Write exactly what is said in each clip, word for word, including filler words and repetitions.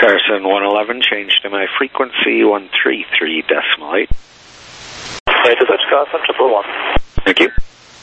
Carson one eleven, change to my frequency, one three three decimal eight. Right to touch Carson, triple one. Thank you.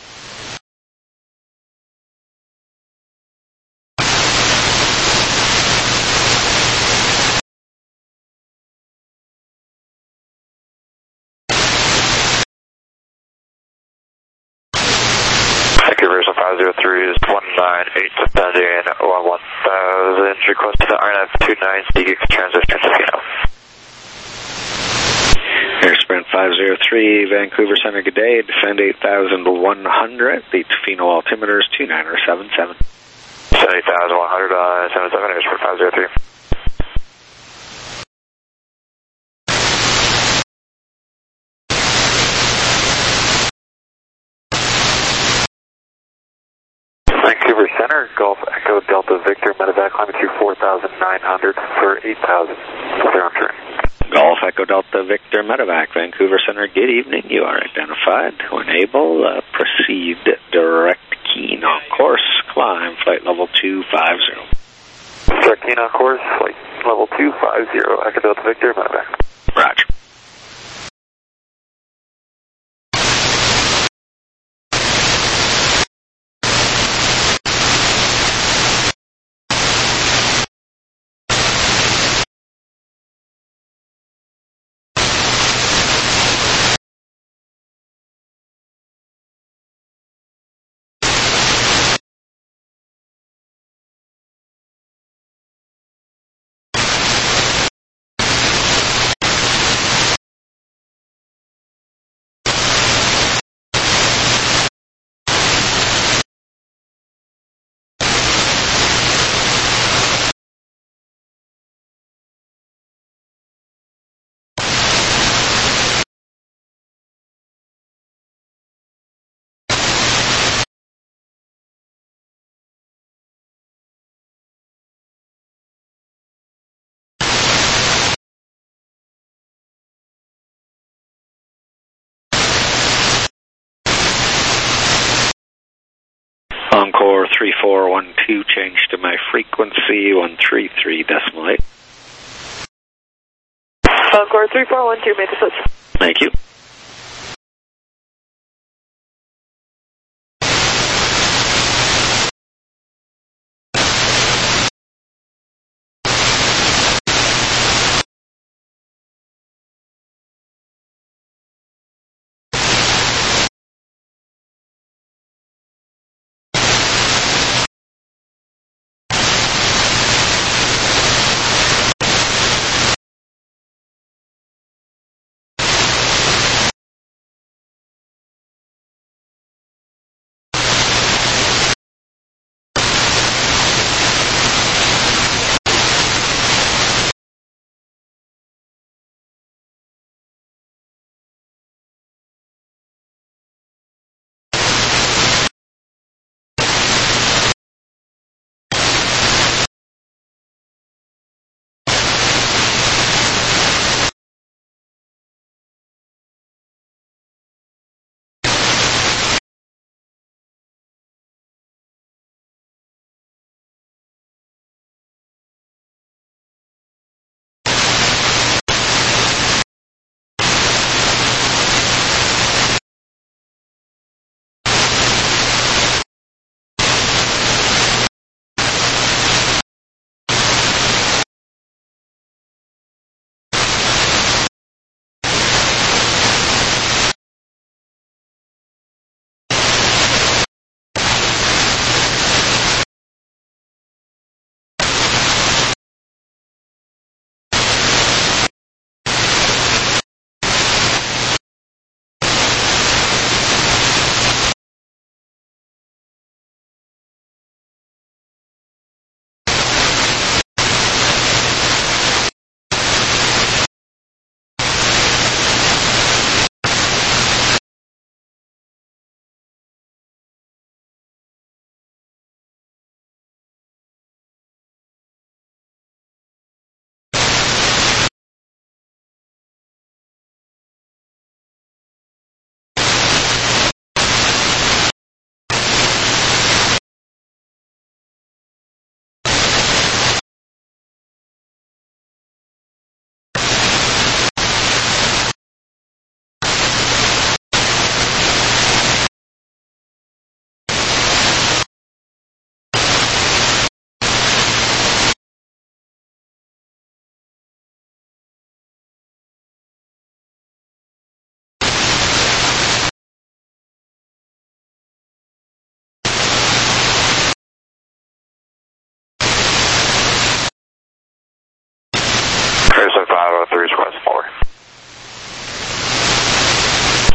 Conversion five zero three is one nine eight, descending one one thousand, request to the R N F two nine C G X transition to Air Sprint five zero three, Vancouver Center, good day, descend eight thousand one hundred, the Tofino altimeter is two nine seven seven. Descend eight thousand one hundred, uh, seven seven, Air Sprint five zero three. Vancouver Center, Golf Echo Delta Victor, Medevac, climbing through four thousand nine hundred for eight thousand. Clear on turn. Golf Echo Delta Victor Medevac, Vancouver Center, good evening. You are identified. When able, uh, proceed direct keen on course, climb flight level two five zero. Direct keen on course, flight level two five zero, Echo Delta Victor Medevac. Roger. Encore three four one two, change to my frequency, one three three decimal eight. Encore three four one two, made the switch. Thank you.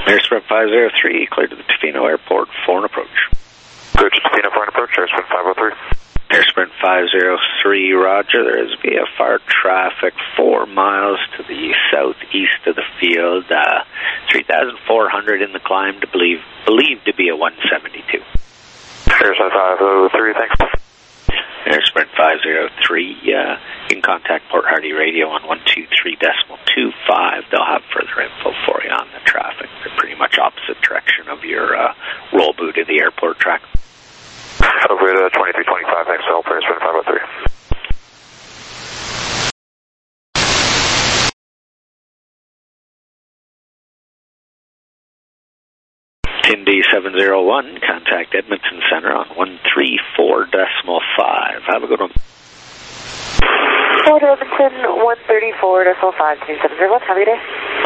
Airsprint five zero three, clear to the Tofino Airport for an approach. Clear to Tofino for an approach, Airsprint five oh three. Airsprint five zero three, roger. There is V F R traffic four miles to the southeast of the field. Uh, three thousand four hundred in the climb, to believe, believed to be a one seventy-two. Airsprint five oh three, thanks. Airsprint five zero three, uh, you can contact Port Hardy Radio on one two three decimal two five. They'll have further info for you on the traffic. They're pretty much opposite direction of your uh, roll boot of the airport track. Over to twenty-three twenty-five, thanks to help, Airsprint five oh three. Indy seven zero one, contact Edmonton Center on one three four decimal five. Have a good one. Port Edmonton, one thirty-four decimal five, two seven zero one. Have a good day.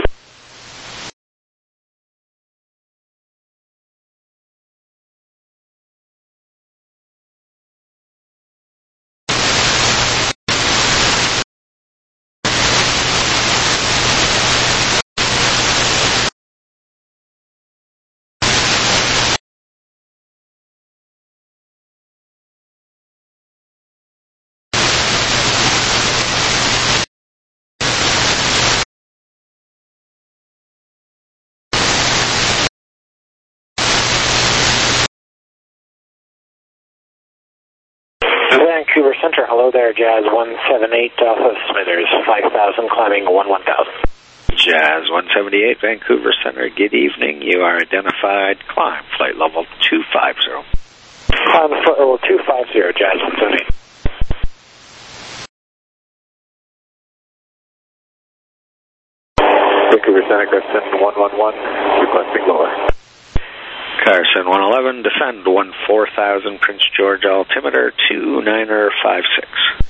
Vancouver Center, hello there, Jazz one seven eight off of Smithers, five thousand, climbing one one thousand. Jazz one seventy-eight, Vancouver Center, good evening. You are identified, climb flight level two five zero. Climb flight level two five zero, Jazz one seven eight. Vancouver Center, Carson one one one, requesting lower. Carson one eleven, descend one four thousand, Prince George altimeter two niner five six.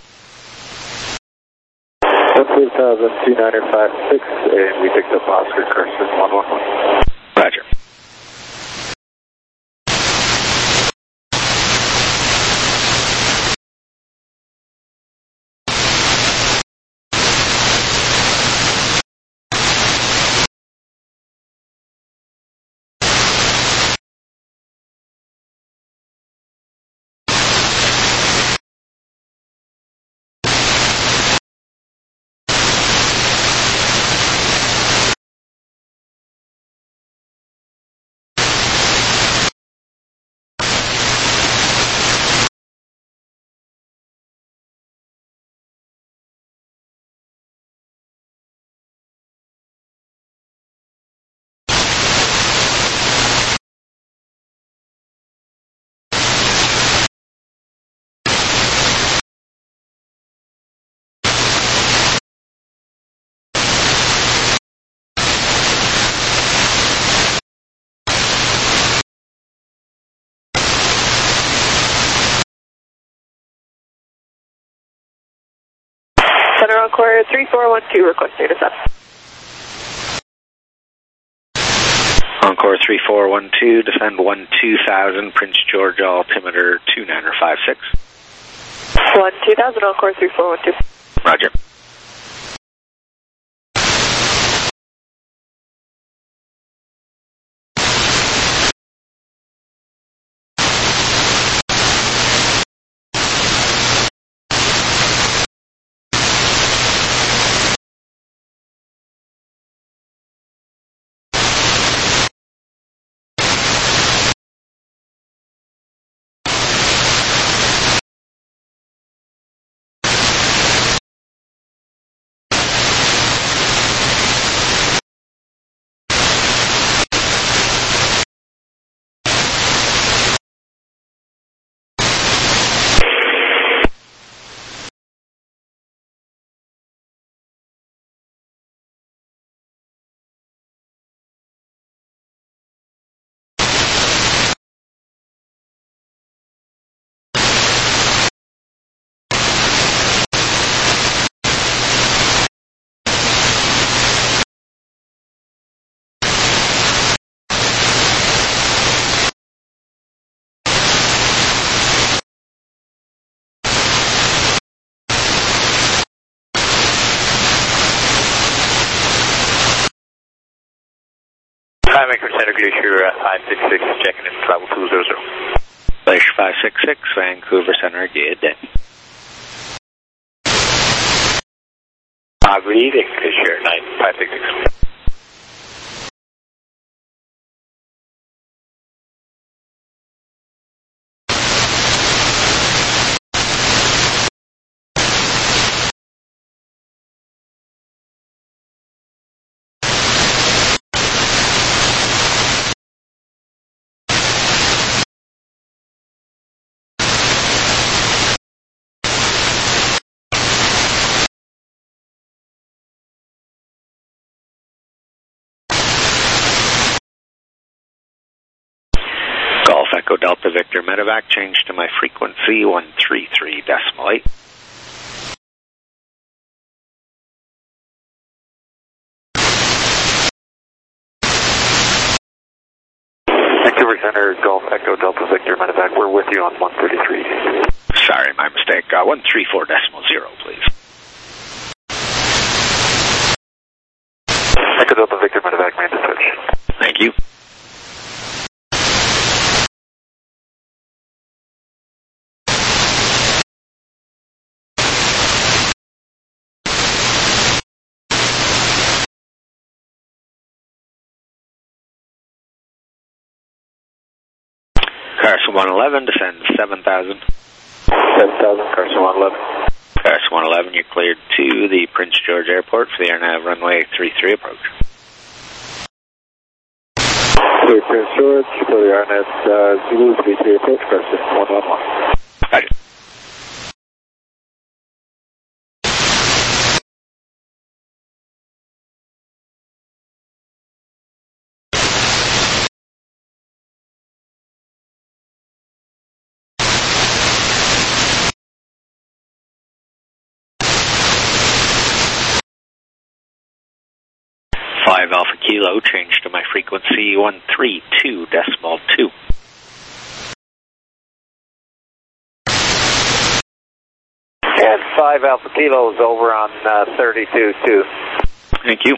one four thousand, two niner five six, and we picked up Oscar Carson one one one. Roger. Center Encore three four one two, request data set. Encore three four one two, descend one two thousand, Prince George altimeter two niner five six. one two thousand, Encore three four one two. Roger. Hi, Vancouver Center, Glacier uh, five six six, checking in travel two zero zero. Glacier five six six, Vancouver Center, good day. Uh, good evening, Glacier nine five six six. Golf Echo Delta Victor Medevac, change to my frequency one three three decimal eight. Vancouver Center, Golf Echo Delta Victor Medevac, we're with you on one thirty-three. Sorry, my mistake. Uh, one three four decimal zero, please. Echo Delta Victor Medevac, man to touch. Thank you. Carson one eleven, descend seven thousand. seven thousand, Carson one eleven. Carson one eleven, you're cleared to the Prince George Airport for the AirNav runway three three approach. Clear Prince George, for the AirNav uh, Zulu three three approach, Carson one one one. Roger. five Alpha Kilo, change to my frequency one three two decimal two. And five Alpha Kilo is over on uh, thirty-two two. Thank you.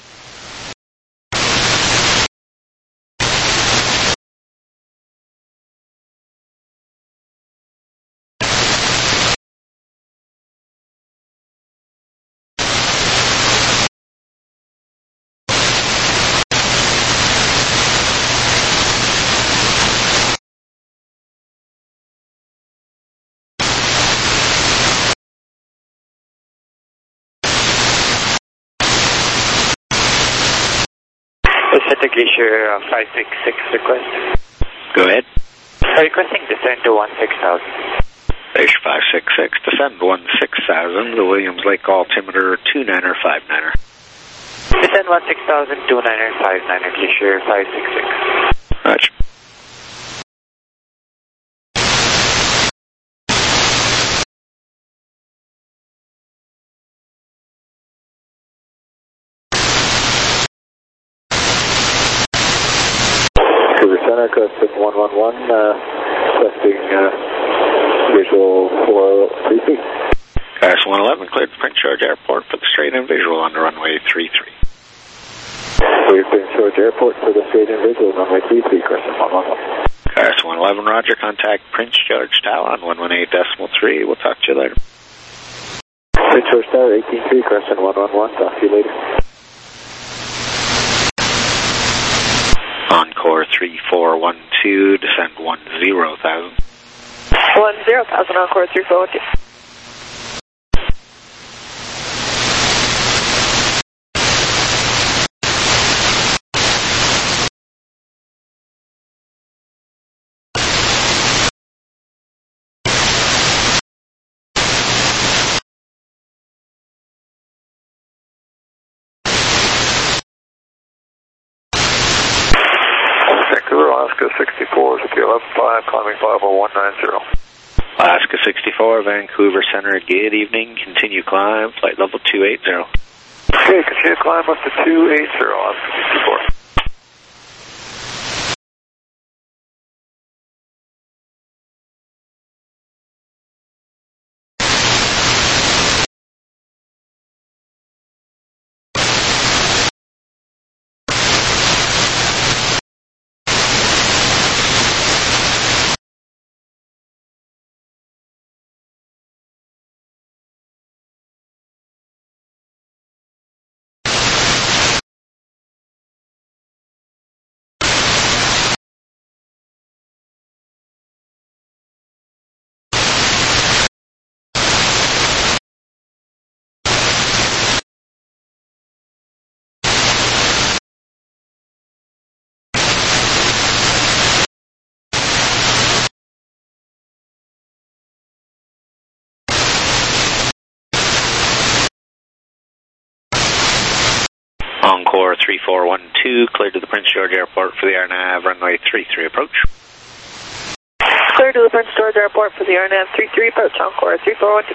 Pacific Glacier uh, five six six request. Go ahead. Requesting descend to one six thousand. Glacier five six six, descend one six thousand, the Williams Lake altimeter two niner five niner. Descend one six thousand, two niner five niner, Glacier five six six. Roger. Center, custom one one one, uh, testing uh, visual four three three. Carson one eleven, cleared Prince George Airport for the straight-in visual on the runway three three. Cleared Prince George Airport for the straight-in visual, runway three three, Carson one one one. Carson one eleven, roger, contact Prince George Tower on one one eight decimal three. We'll talk to you later. Prince George Tower, eighteen three, Carson one one one, talk to you later. Encore three four one two, descend one zero thousand. one zero thousand, Encore three four one two. Alaska sixty-four, Zaki eleven five, climbing five oh one nine zero. Alaska sixty-four, Vancouver Center, good evening. Continue climb, flight level two eighty. Okay, continue climb up to two eighty, Alaska sixty-four. Encore three four one two, clear to the Prince George Airport for the R N A V, runway three three approach. Clear to the Prince George Airport for the R N A V three three approach, Encore three four one two.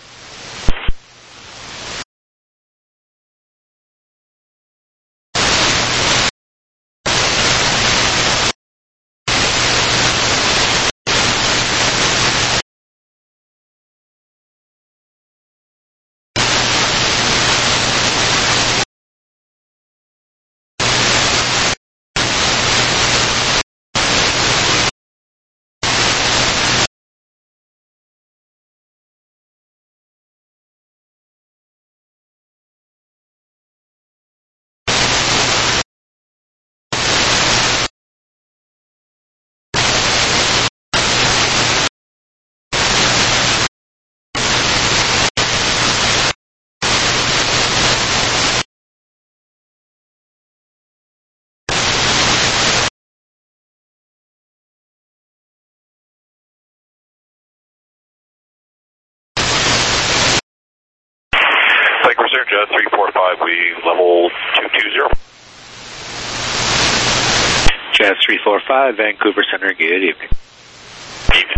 Jazz three four five, we level two two zero. Jazz three four five, Vancouver Center, good evening. Evening.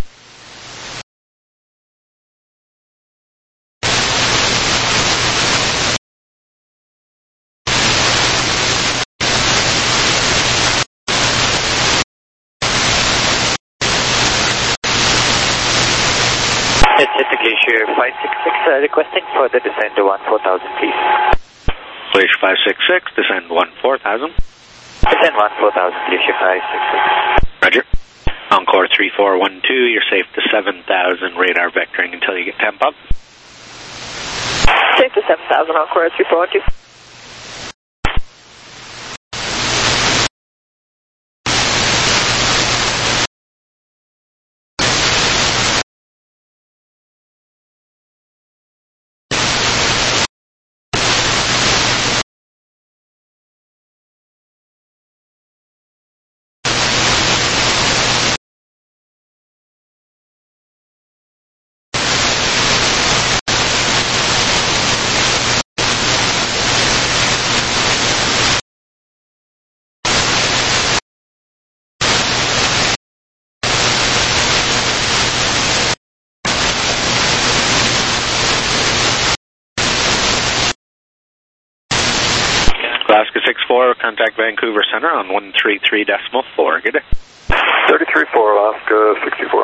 It's hit the Glacier five six six, uh, requesting further descend to one four thousand, please. Glacier five six six, descend one four thousand. Descend one four thousand, Glacier five six six. Roger. Encore three four one two, you're safe to seven thousand, radar vectoring until you get temp up. Safe to seven thousand, Encore three four one two. Alaska six four, contact Vancouver Center on one three three decimal four. Good day. thirty-three four, Alaska sixty-four.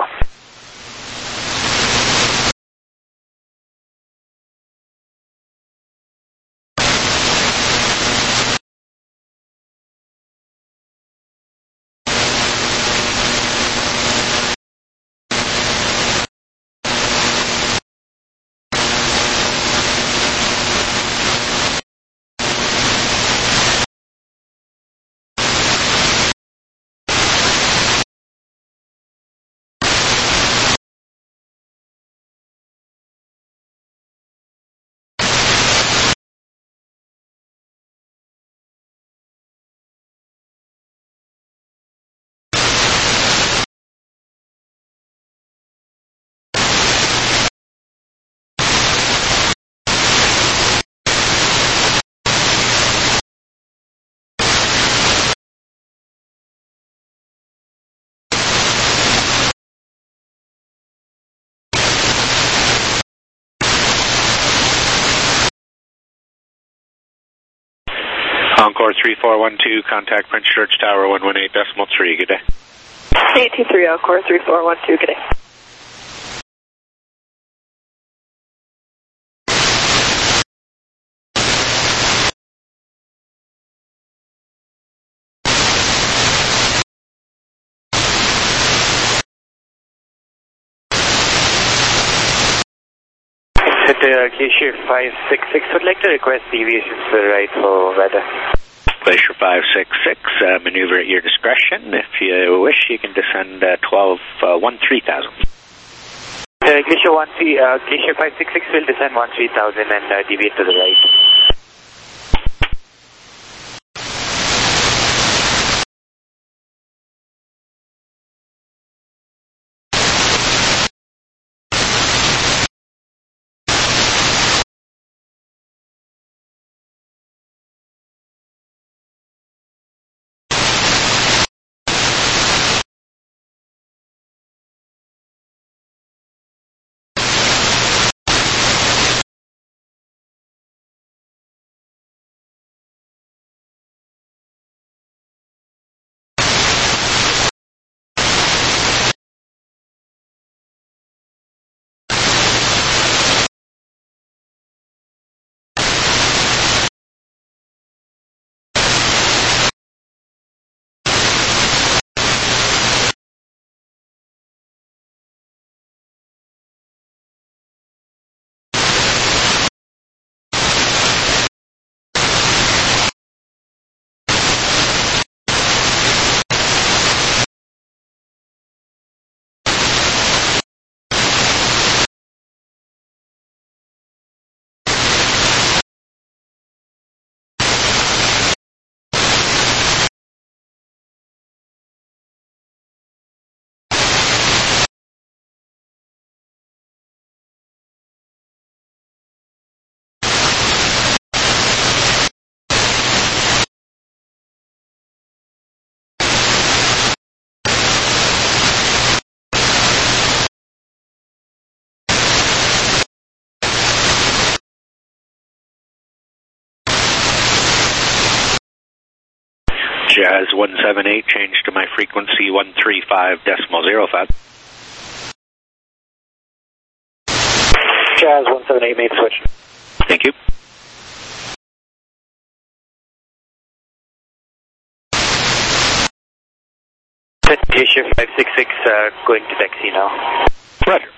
Encore three four one two, contact Prince George Tower one one eight decimal three. Good day. eight two three, Encore three four one two, good day. At uh, Glacier five six six, would like to request deviations for the right for weather. Glacier five six six, uh, maneuver at your discretion. If you wish, you can descend uh, twelve one three thousand. Uh, Glacier one three, uh, Glacier five six six will descend one three thousand and uh, deviate to the right. Jazz one seven eight, change to my frequency one three five decimal zero five. Jazz one seven eight, made switch. Thank you. Asia five six six, uh, going to taxi now. Roger.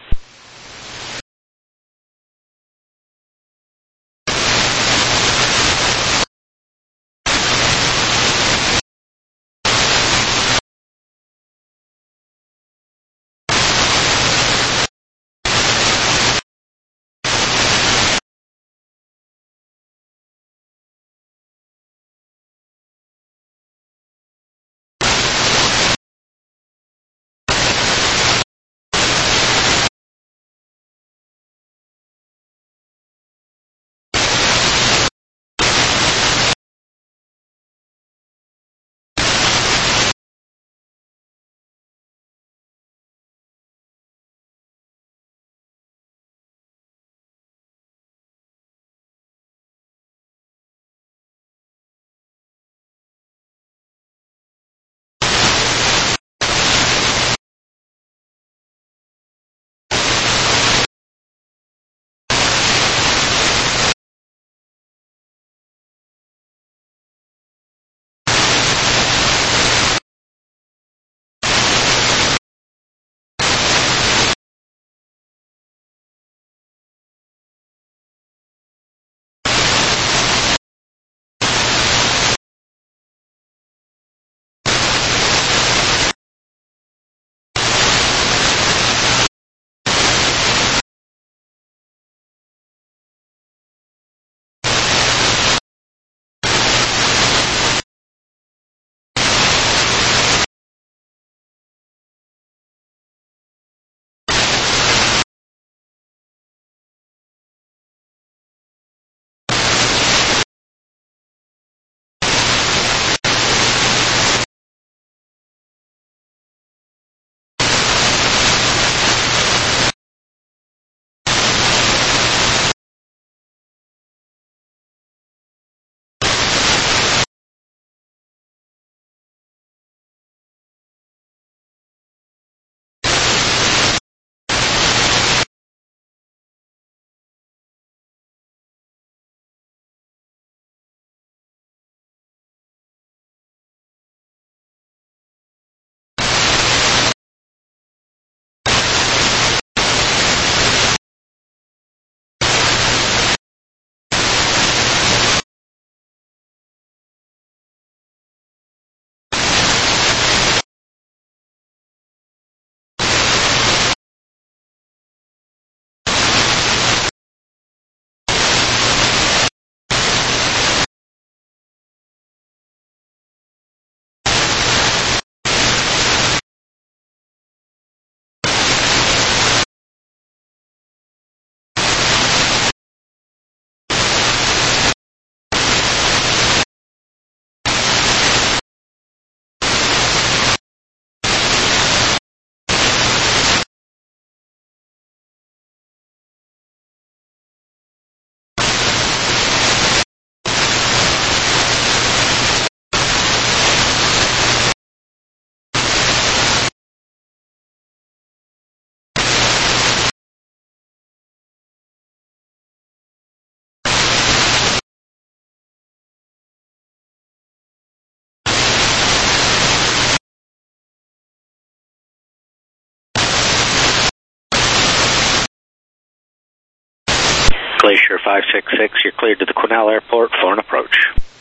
Glacier five six six, you're cleared to the Quesnel Airport for an approach.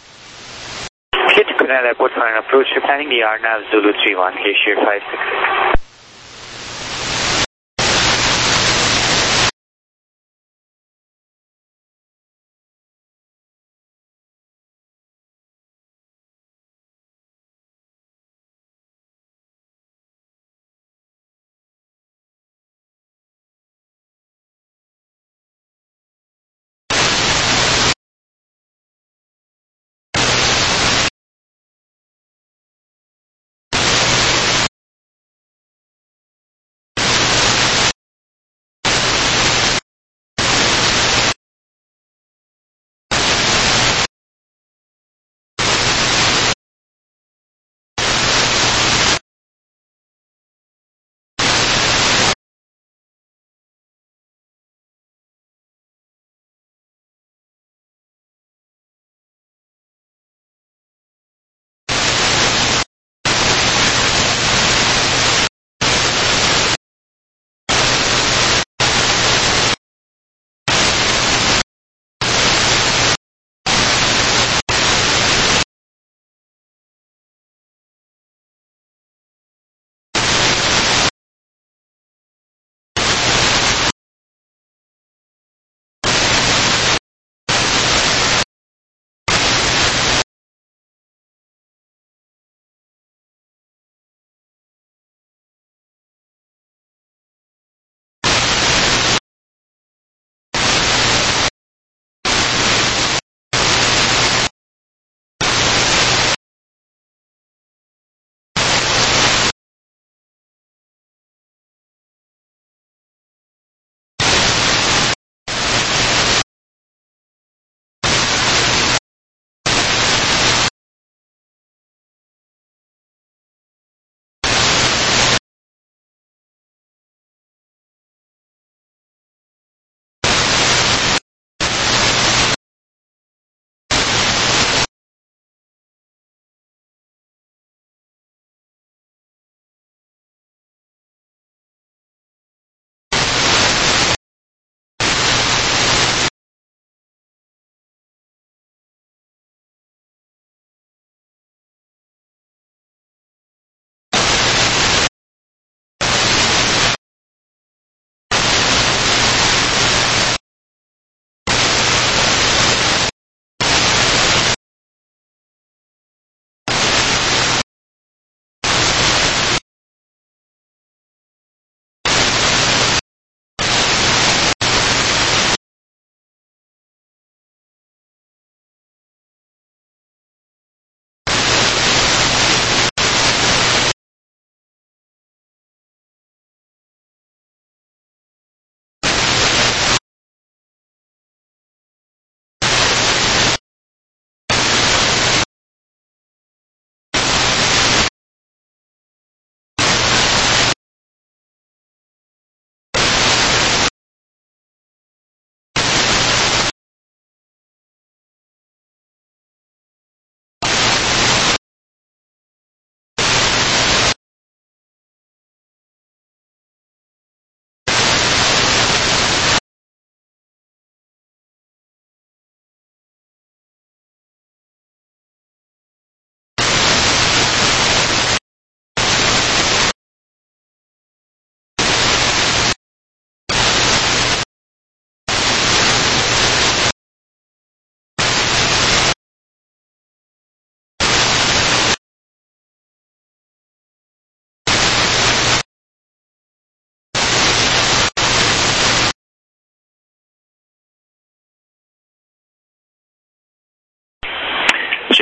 Cleared to Quesnel Airport for an approach, you're planning the R NAV Zulu three one, Glacier five six six.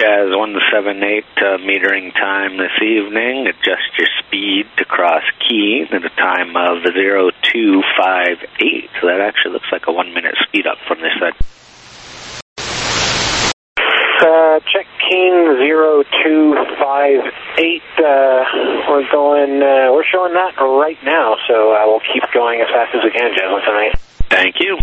Jazz one seven eight, uh, metering time this evening. Adjust your speed to cross Keys at a time of zero two five eight. So that actually looks like a one minute speed up from this side. Uh, check Keen zero two five eight. Uh, we're going, uh, we're showing that right now, so uh, we'll keep going as fast as we can, Jazz one seven eight. Thank you.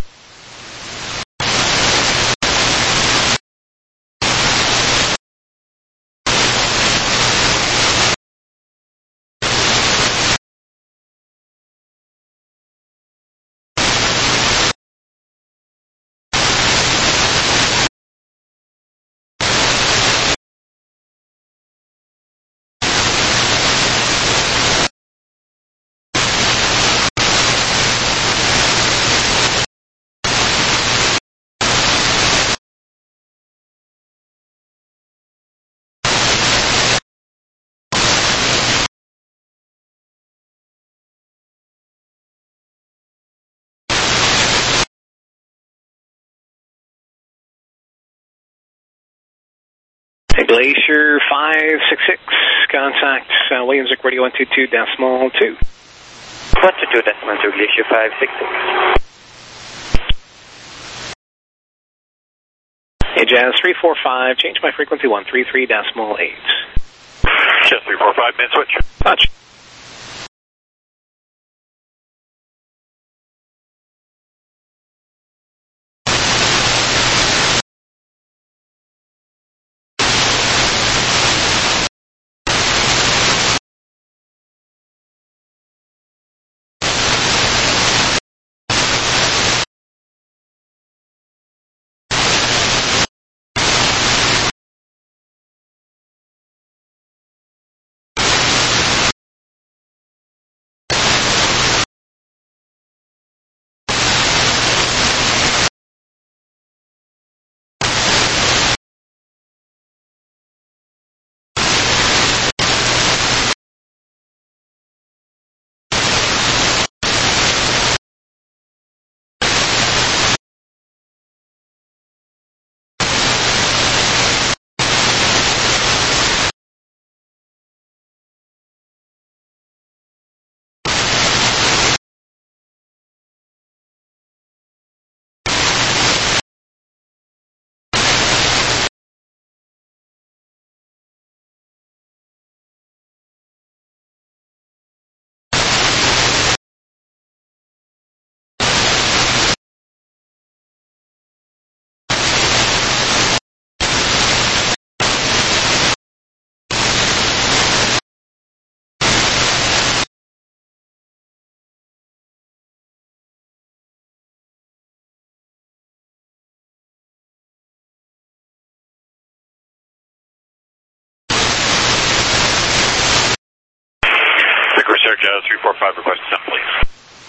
Glacier five six six, contact uh, Williamsburg Radio one two two decimal two. one two two decimal two, Glacier five six six. Hey, Jazz three four five, change my frequency one three three decimal eight. Jazz three four five, mid switch. Touch. Jazz three four five, request descent, please.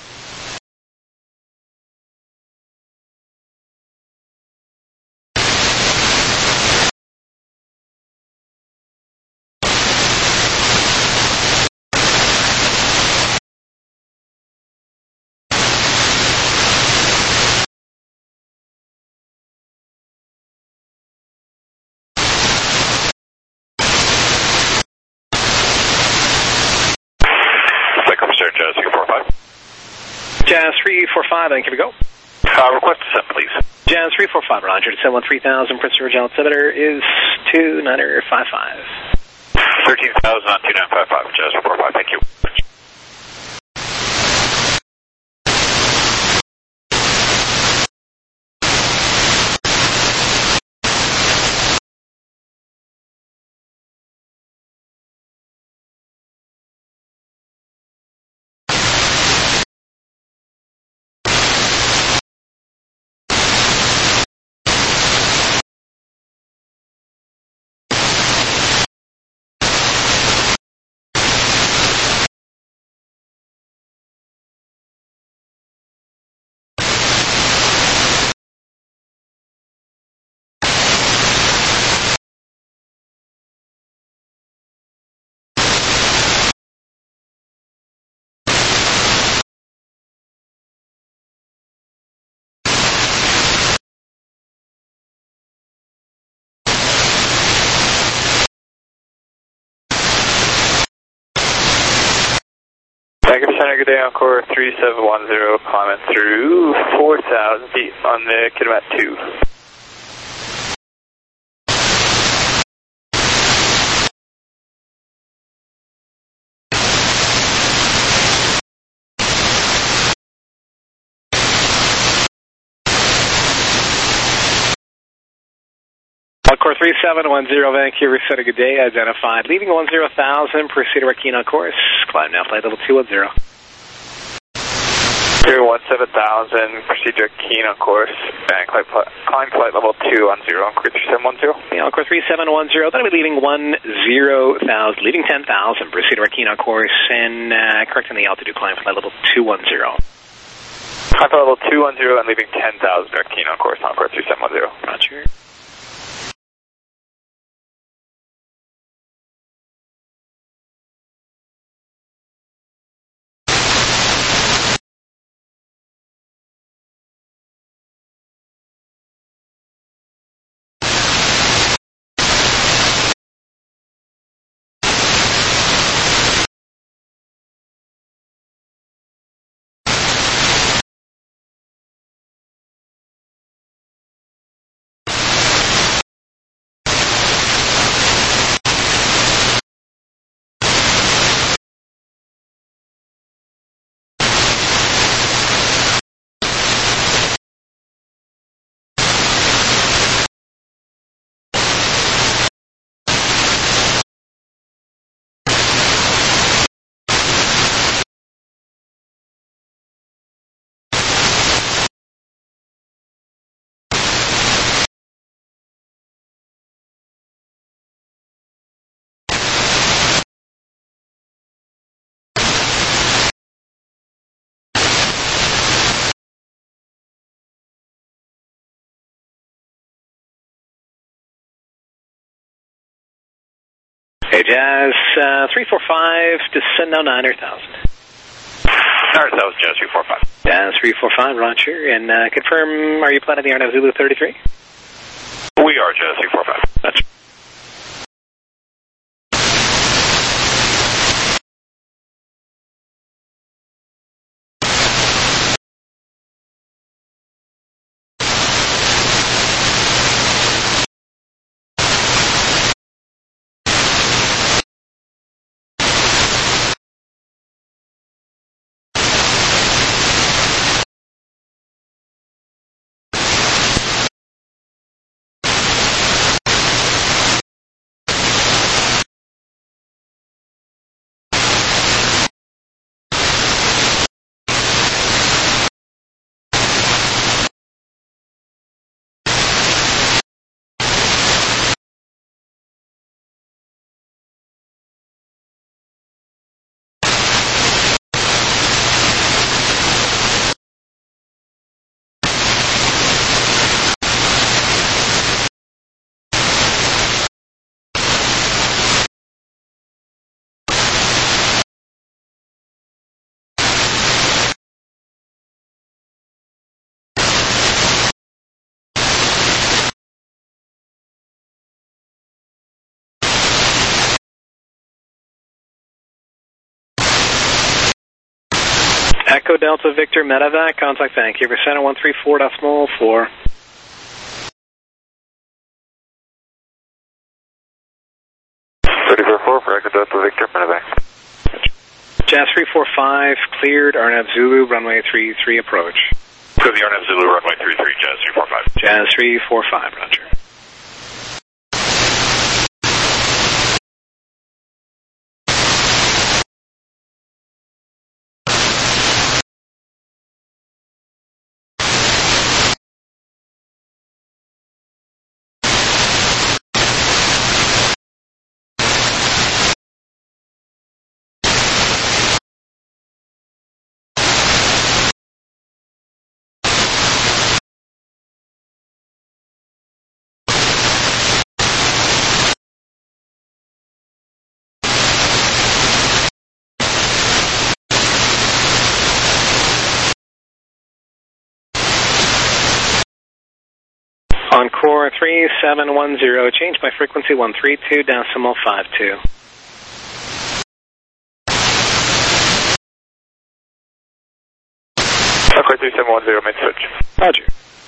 Jazz three four five, I think, here we go. Uh, request descent, please. Jazz three four five, Roger. Descent one three thousand, Prince George altimeter is two nine five five. thirteen thousand on two nine five five, Jazz three four five, thank you. Vancouver Center, good day, Encore three seven one zero, climbing through four thousand feet on the Kitimat two. Encore three seven one zero, Vancouver Center, good day, identified. Leaving one zero thousand, proceed to our keen on course. Climb now, flight level two one zero. zero one seven thousand, proceed to keen on course. And climb, climb flight level two one zero, Encore three seven one zero. Yeah, Encore three seven one zero, that'll be leaving one zero thousand, leaving ten thousand, proceed to our keen on course, and uh, correcting the altitude, climb flight level two one zero. Climb flight level two one zero and leaving ten thousand, keen on course, Encore three seven one zero. Roger. Okay, Jazz uh, three four five, descend now nine thousand. nine thousand, Jazz three four five. Jazz three four five, Roger, and uh, confirm, are you planning the R N A V Zulu thirty-three? We are, Jazz three four five. That's Echo Delta Victor Medevac, contact Vancouver Center one three four decimal four. thirty-four four for Echo Delta Victor Medevac. Jazz three four five, cleared, R N A V Zulu, runway three three approach. Go to the R N A V Zulu, runway three three, Jazz three four five. Jazz three four five, Roger. Encore three seven one zero, change my frequency one three two decimal five two. Concord three seven one zero, mid switch. Roger.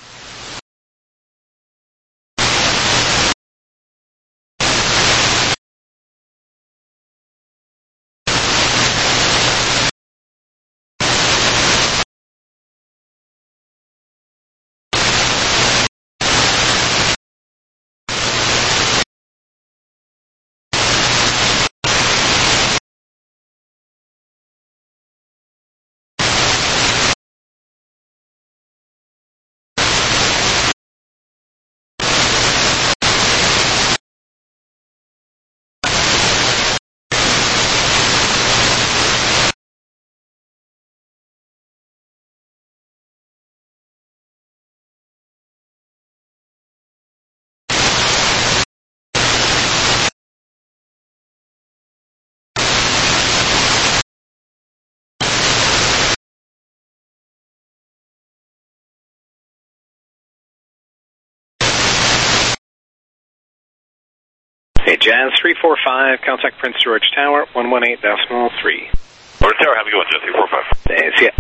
Hey, Jazz three four five, contact Prince George Tower, one one eight decimal three. George Tower, have a good one, Jazz three four five. Thanks, yeah.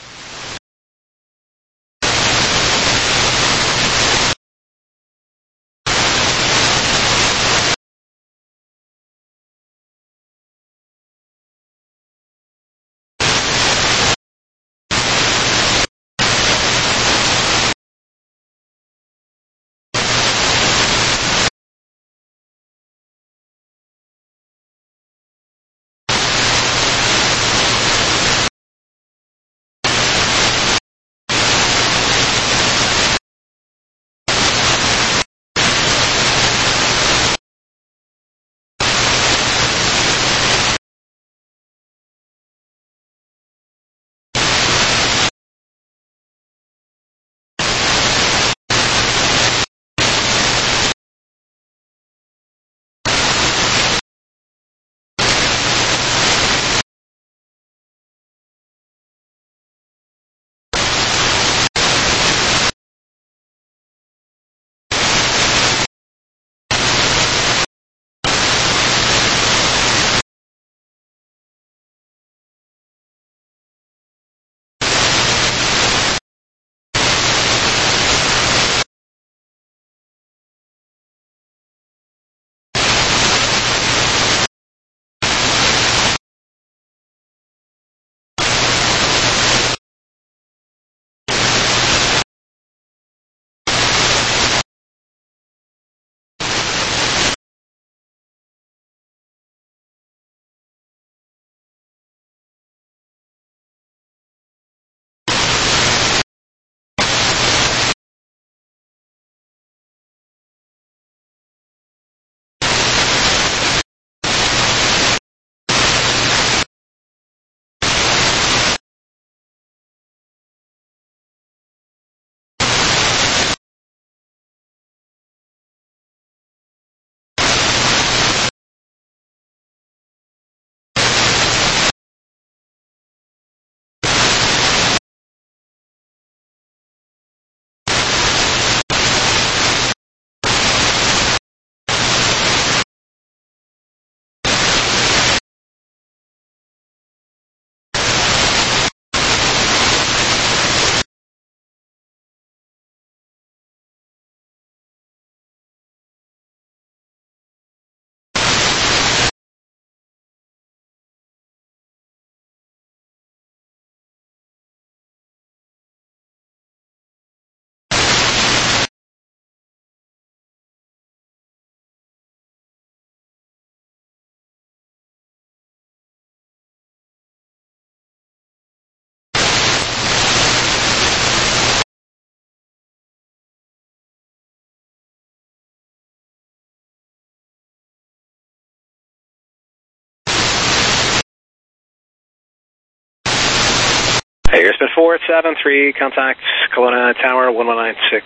Hey, Airspeed four seven three, contact Kelowna Tower, one one nine six.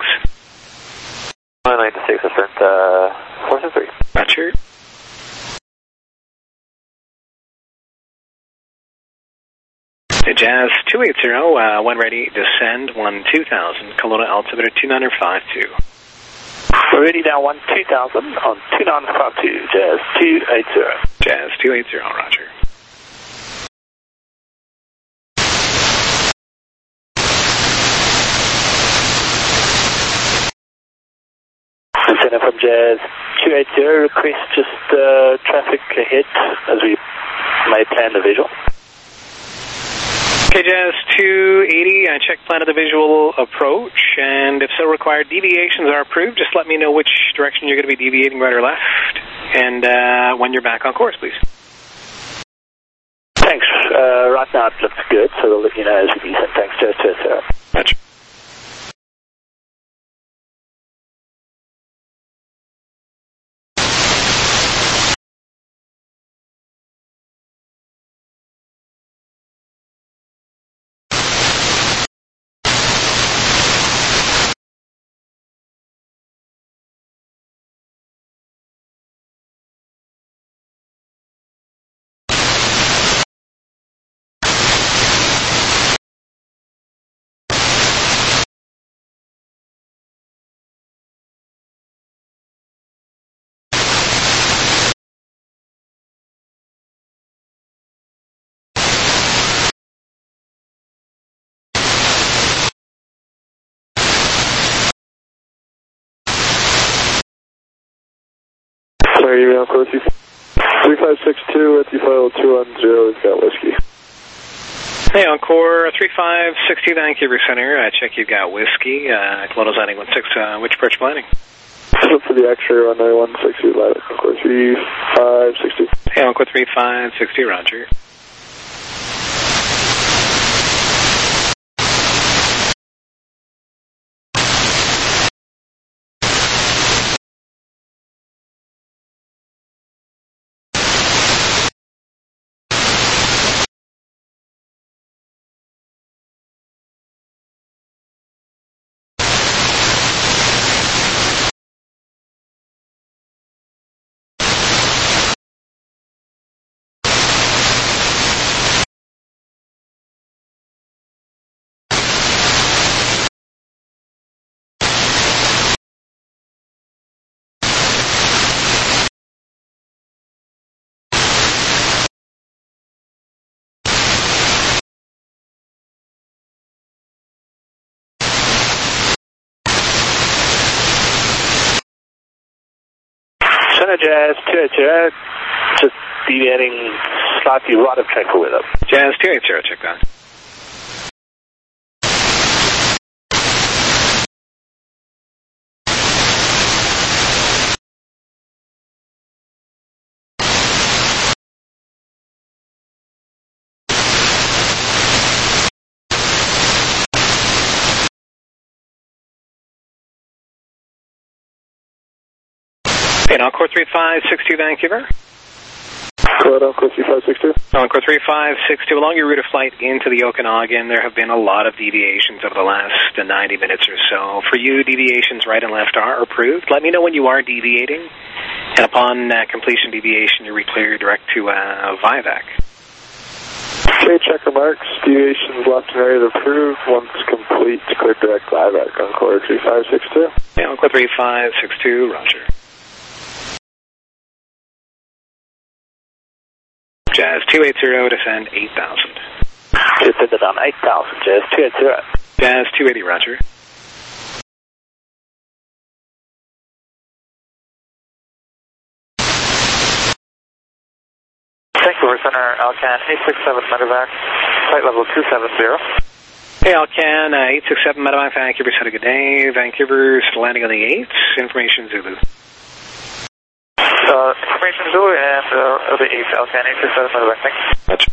one nine six, ascent, uh, four seven three. Roger. Hey, Jazz two eighty, uh, when ready, descend one two thousand, Kelowna altimeter two nine five two. We're ready down one two thousand on two nine five two, Jazz two eighty. Jazz two eighty, roger. Jazz two eighty, request just uh, traffic ahead as we may plan the visual. Okay, Jazz two eighty, I check plan of the visual approach, and if so required, deviations are approved. Just let me know which direction you're going to be deviating, right or left, and uh, when you're back on course, please. Thanks. Uh, right now it looks good, so we'll let you know as we descend. Thanks, Jazz two eighty. Gotcha. Sorry, you're on course three five six two at the final two one zero, we've got whiskey. Hey, Encore three five six two, Vancouver Center. I check you've got whiskey. Uh, Komodo's landing one six. Uh, which approach planning? For the X-ray, one nine one six two, live Encore three five six two. Hey, Encore three five six two, roger. Center Jazz two eighty, just deviating slightly right of track for weather. Jazz two eighty, check that. Okay, Encore three five six two, Vancouver. Go ahead, Encore three five six two. Encore three five six two, along your route of flight into the Okanagan, there have been a lot of deviations over the last ninety minutes or so. For you, deviations right and left are approved. Let me know when you are deviating, and upon uh, completion deviation, you re-clear direct to uh, Vivac. Okay, check remarks. Deviations left and right approved. Once complete, clear direct Vivac. Encore three five six two. Yeah, Encore three five six two, roger. Jazz two eighty, descend eight thousand. Descended on eight thousand, Jazz two eighty. Jazz two eighty, roger. Vancouver Center, Alcan eight six seven medevac, flight level two seven zero. Hey, Alcan uh, eight six seven medevac, Vancouver Center, good day. Vancouver's landing on the eighth, information Zulu. Uh, information Zulu and uh, the eighth, Alcan eight six seven medevac, thanks. Gotcha.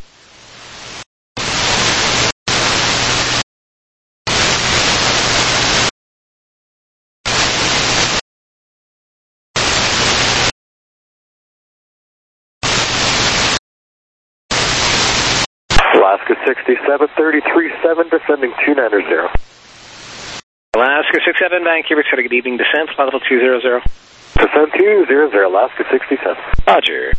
Alaska sixty-seven thirty-three seven, descending two nine zero. Alaska six seven, Vancouver Center, good evening, descent, flight level two zero zero. Descent two zero zero, Alaska sixty-seven. Roger.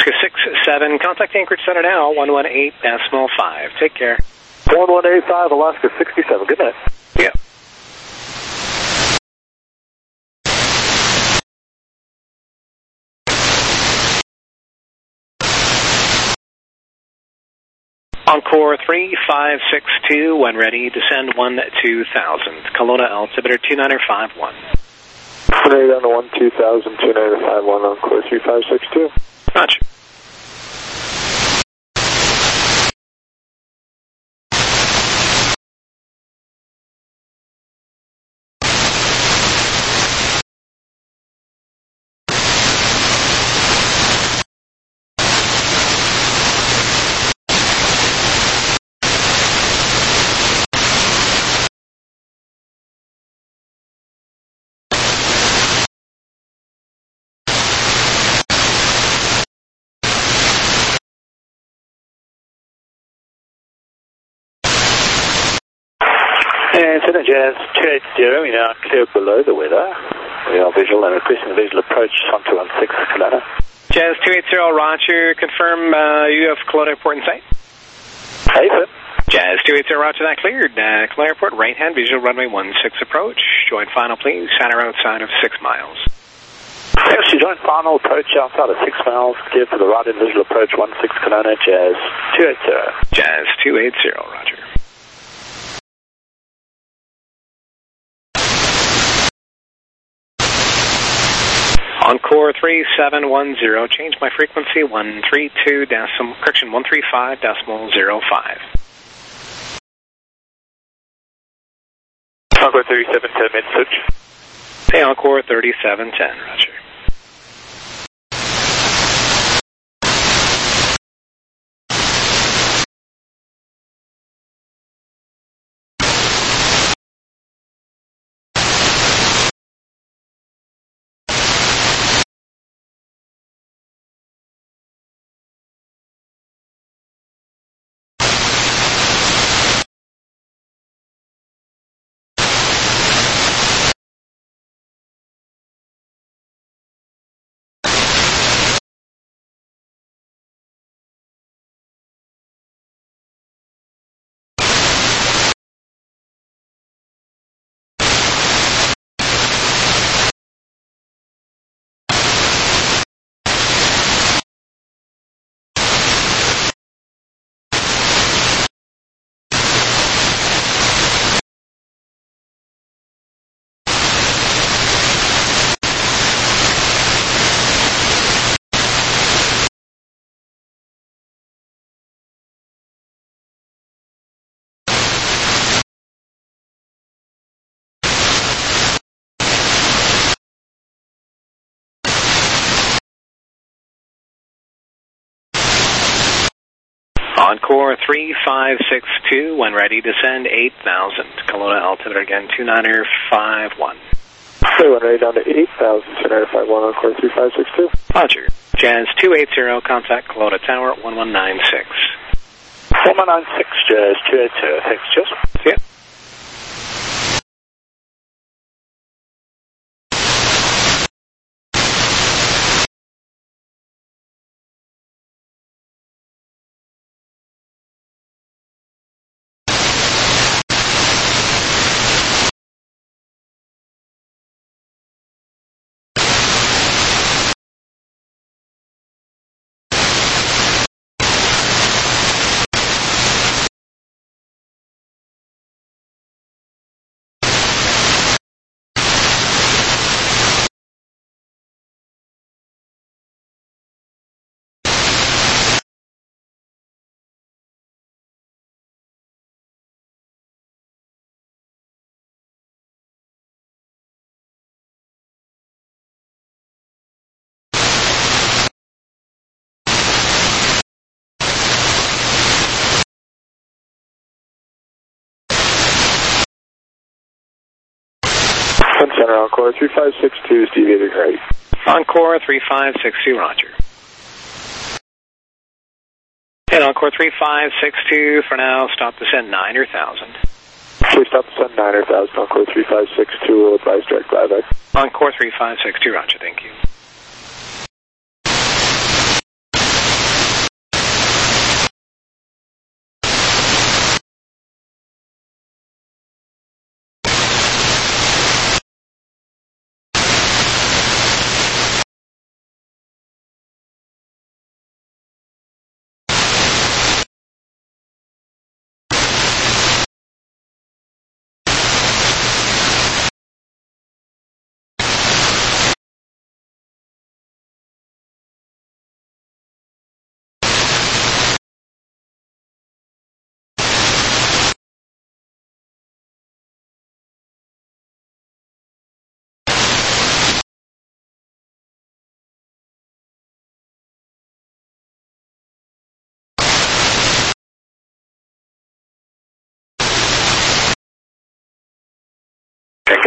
Alaska six seven, contact Anchorage Center now, one one eight decimal five. Take care. one one eight five, Alaska sixty-seven. Good night. Yeah. Encore three five six two, when ready, descend one two thousand. Kelowna altimeter two nine five one. Ready down to one two thousand, two nine five one, Encore three five six two. Roger. And Center Jazz two eight zero, we now clear below the weather. We are visual and requesting a visual approach on two one six, Kelowna. Jazz two eight zero, Roger. Confirm uh, you have Kelowna Airport in sight. Hey, sir. Jazz two eight zero, Roger, that cleared. Uh, Kelowna Airport, right hand, visual runway one six approach. Join final, please. Center outside of six miles. Yes, you join final approach outside of six miles. Clear for the right and visual approach one six, Kelowna, Jazz two eight zero. Jazz two eight zero, Roger. Encore three seven one zero, change my frequency, one three two decimal, correction, one three five decimal zero five. Encore thirty-seven ten, mid-switch. Hey, Encore thirty-seven ten, Roger. Encore three five six two, when ready, descend eight thousand. Kelowna altimeter again, two nine five one. So when ready down to eight thousand, two nine five one, Encore three five six two. Roger. Jazz two eight zero, contact Kelowna Tower, one one nine six. one one nine six, Jazz two eight zero, thanks, Jazz. Yep. Center, Encore three five six two is deviated right. Encore three five six two, Roger. And Encore three five six two, for now, stop descend niner thousand. Please stop descend niner thousand, Encore three five six two, will advise direct flyback. Encore three five six two, Roger, thank you.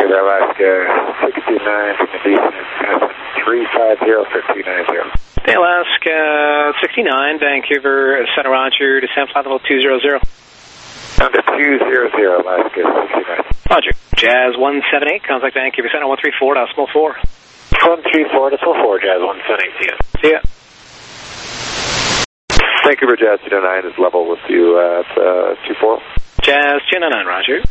Alaska sixty-nine, Condition three five zero for two nine zero. Alaska sixty-nine, Vancouver, Center Roger, descent flight level two zero zero. Down to two zero zero, Alaska sixty-nine. Roger. Jazz one seven eight, contact Vancouver Center one three four, decimal four. one three four, decimal four, Jazz one seven eight, see ya. See ya. Vancouver Jazz two oh nine is level with you at uh, two four. Jazz two oh nine, Roger.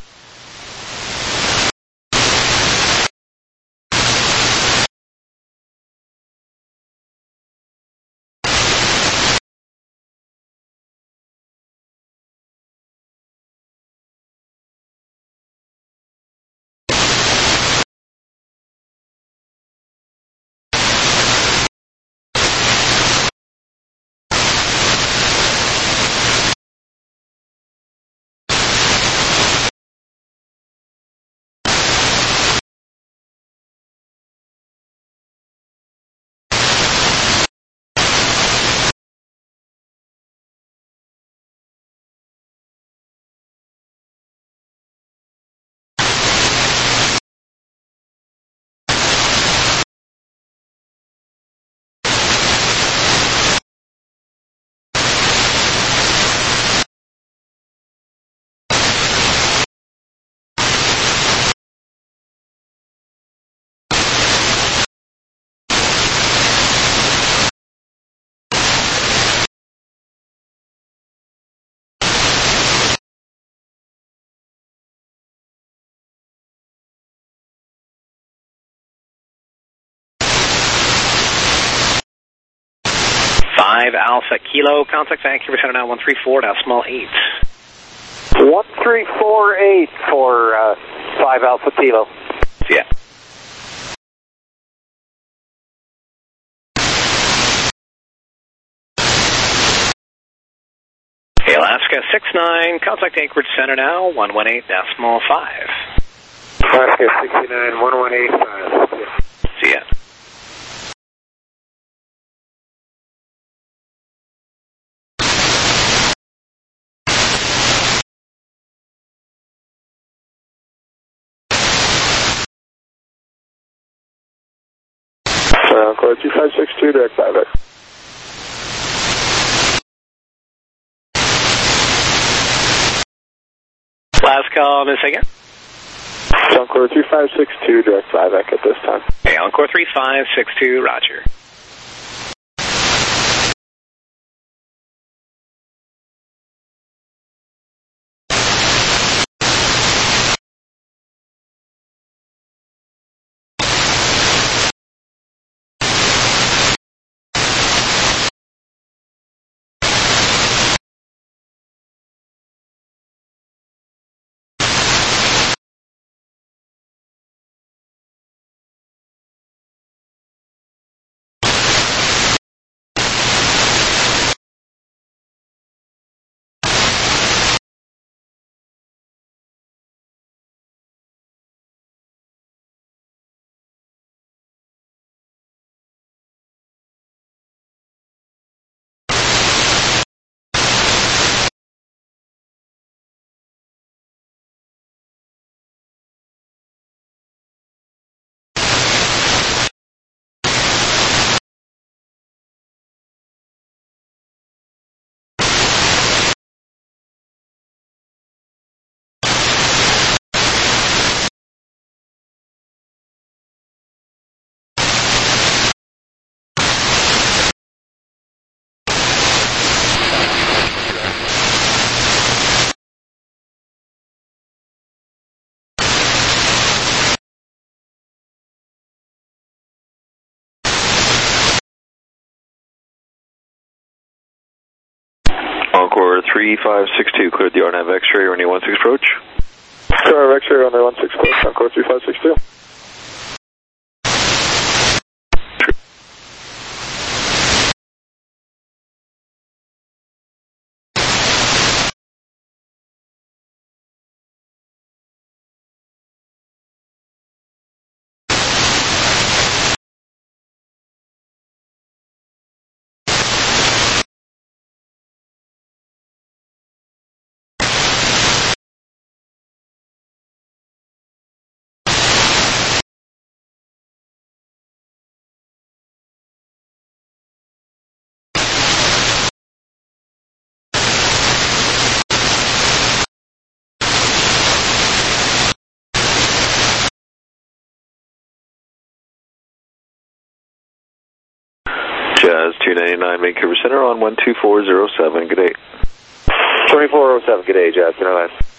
five Alpha Kilo, contact Vancouver Center now one three four, decimal eight. one three four eight for uh, five Alpha Kilo. Yeah. Alaska six nine, contact Anchorage Center now one one eight, decimal five. Alaska sixty-nine, one one eight five. See ya. Encore two five six two, direct five X. Last call, miss again. Encore two five six two, direct five X at this time. Hey, Encore three five six two, Roger. Encore three five six two, cleared the R NAV X-ray, runway one six approach. Clear X-ray, runway one six approach, Encore three five six two. two ninety-nine Vancouver Center on one two four zero seven. Good day. twenty-four oh seven, good day, Jazz. Center line.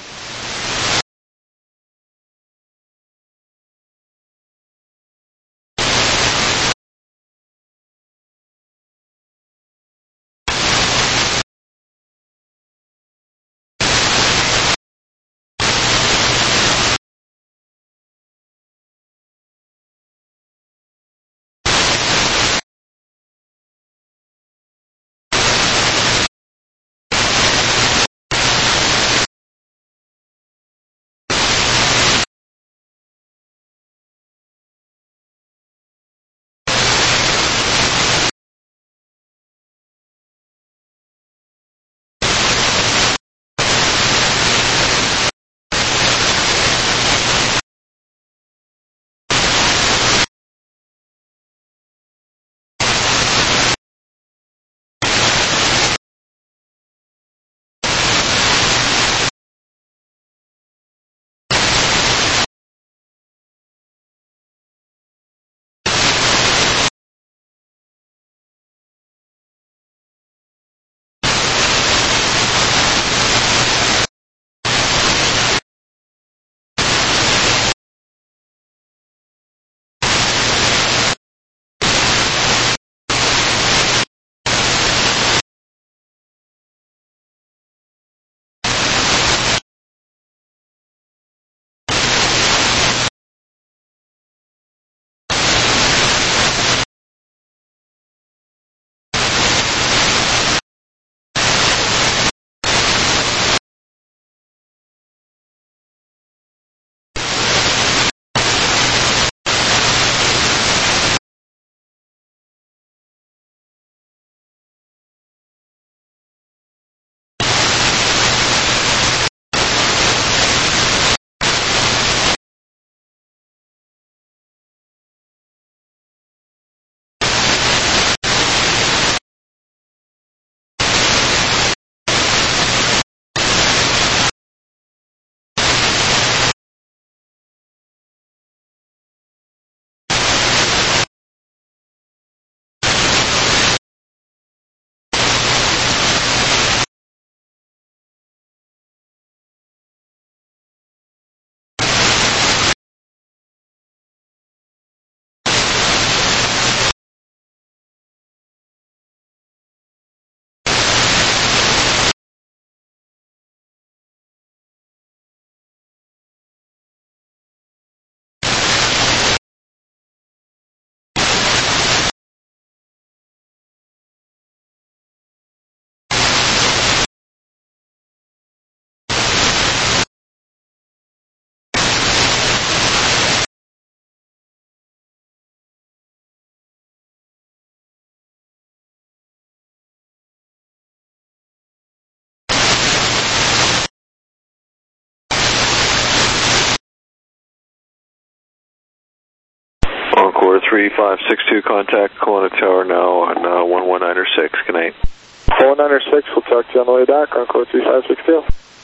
Encore three five six two, contact Kelowna Tower now on uh, one one nine six. Good night. one nine six, we'll talk to you on the way back. Encore three five six two.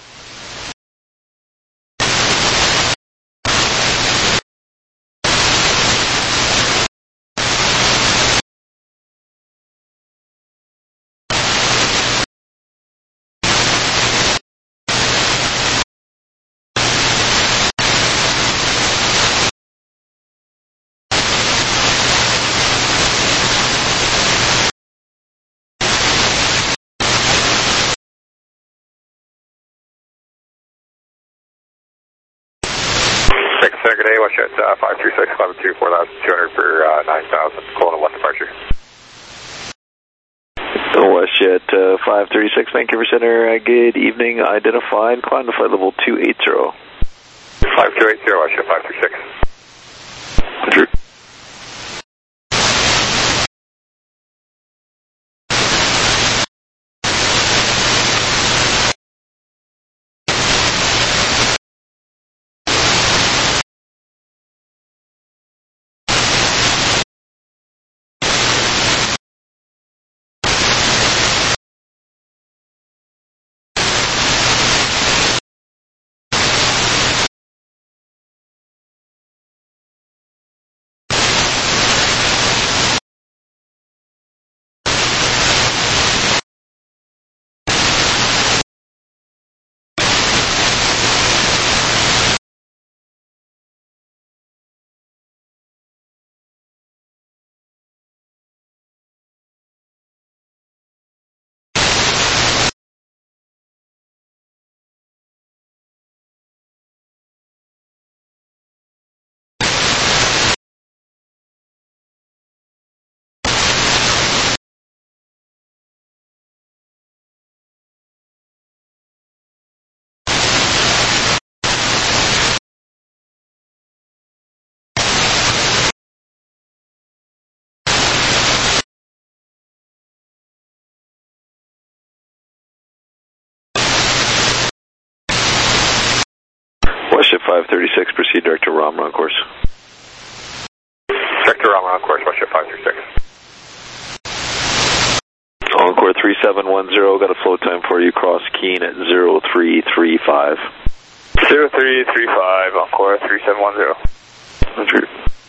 Center, good day, watch at uh, five three six, eleven two, four thousand two hundred for uh, nine thousand, Kelowna West departure. WestJet uh, five three six, Vancouver Center, uh, good evening, identified, climb to flight level two eighty. five two eight zero, WestJet five three six. Roger. five thirty-six, proceed direct to Ramra on course. Direct to Ramra on course, Westjet five thirty-six. Encore three seven one zero, got a flow time for you, cross Keene at zero three three five. zero three three five, Encore three seven one zero. Roger.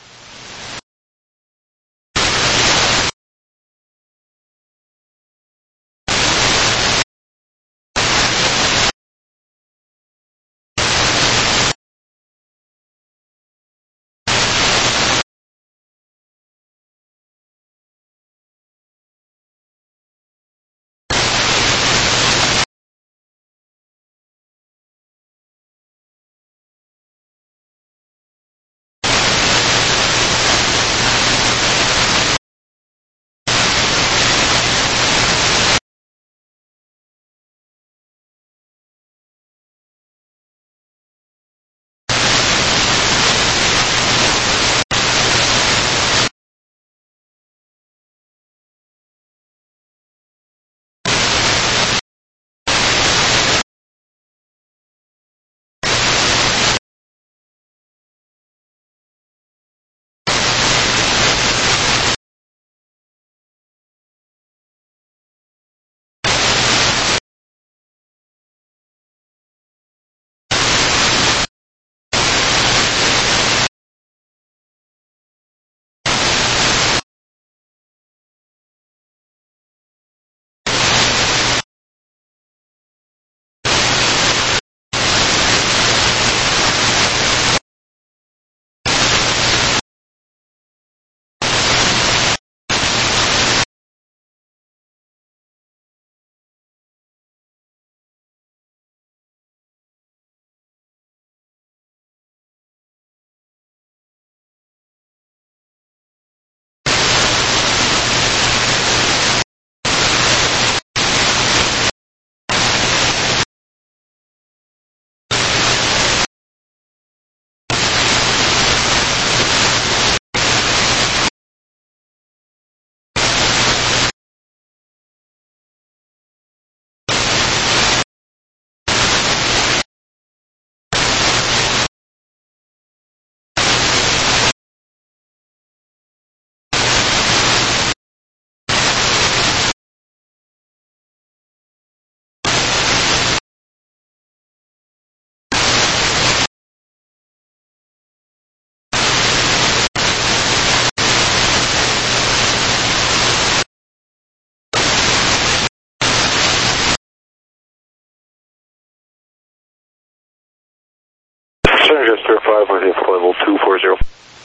Jazz five one zero, level two four zero.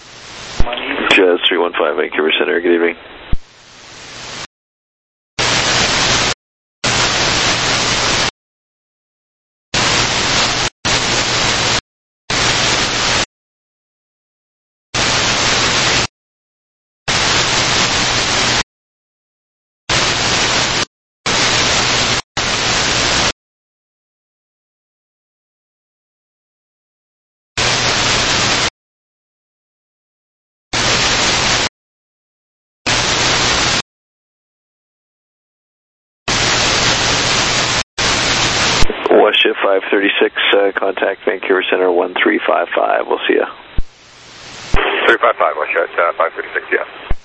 Jazz three one five, Vancouver Center, good evening. Westjet five thirty-six, uh, contact Vancouver Center one three five five, we'll see ya. three five five, Westjet uh, five thirty-six, yeah.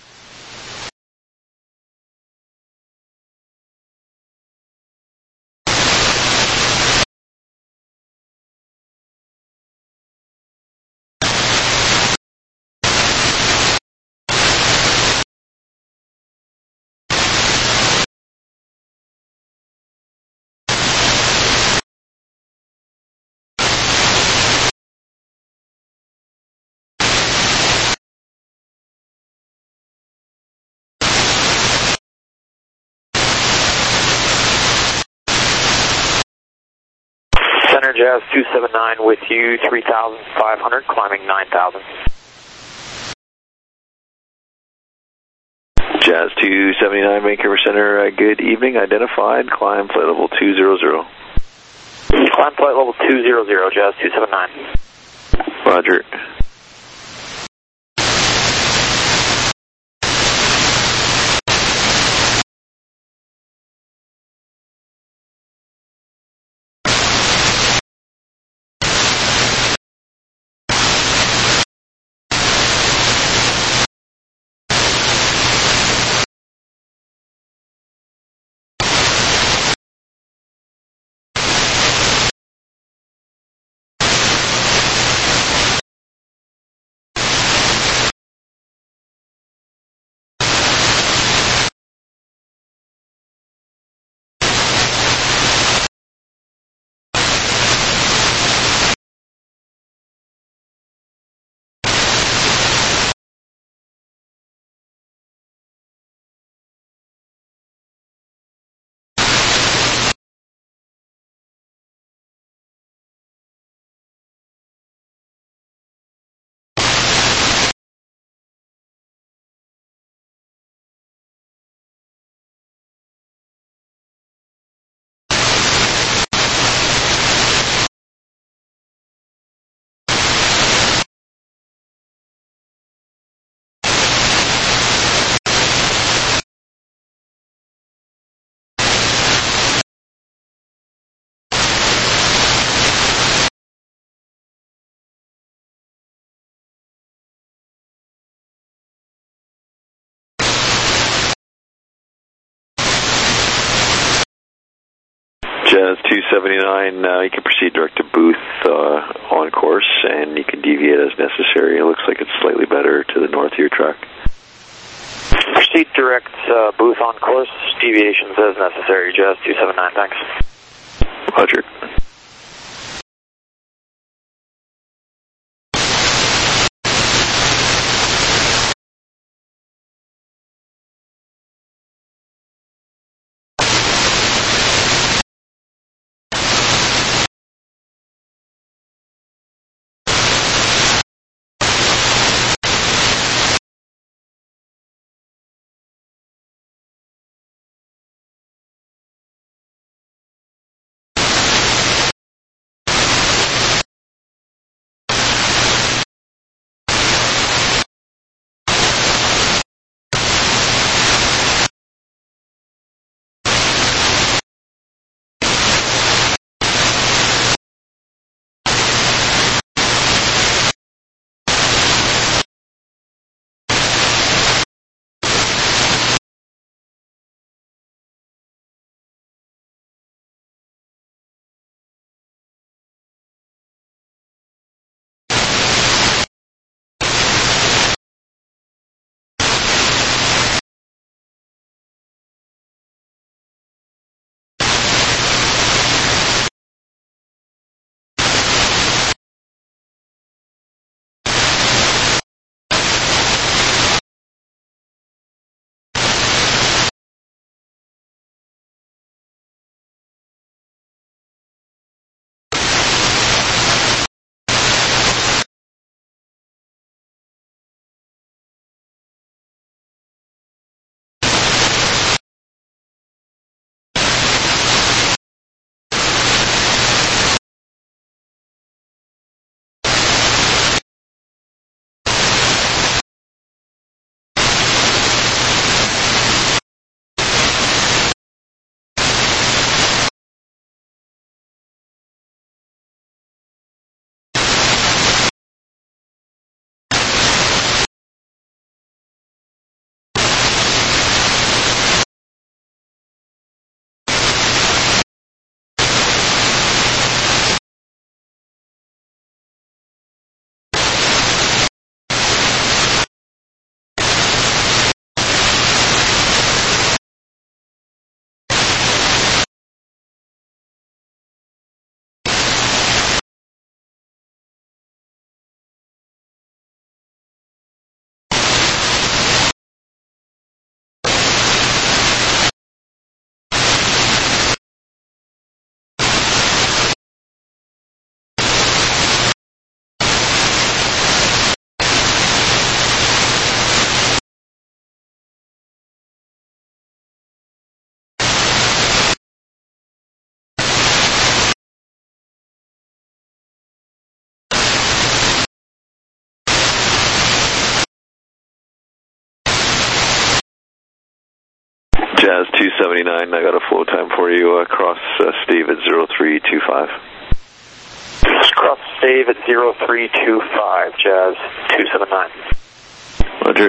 Center Jazz two seven nine with you, three thousand five hundred, climbing nine thousand. Jazz two seventy-nine, Vancouver Center, uh, good evening, identified, climb flight level two zero zero. Climb flight level two zero zero, Jazz two seven nine. Roger. Jazz two seventy-nine, uh, you can proceed direct to booth uh, on course, and you can deviate as necessary. It looks like it's slightly better to the north of your track. Proceed direct uh, booth on course, deviations as necessary. Jazz two seventy-nine, thanks. Roger. Jazz two seventy-nine, I got a flow time for you. Uh, cross uh, Steve at zero three two five. Cross Steve at zero three two five, Jazz two seventy-nine. Roger.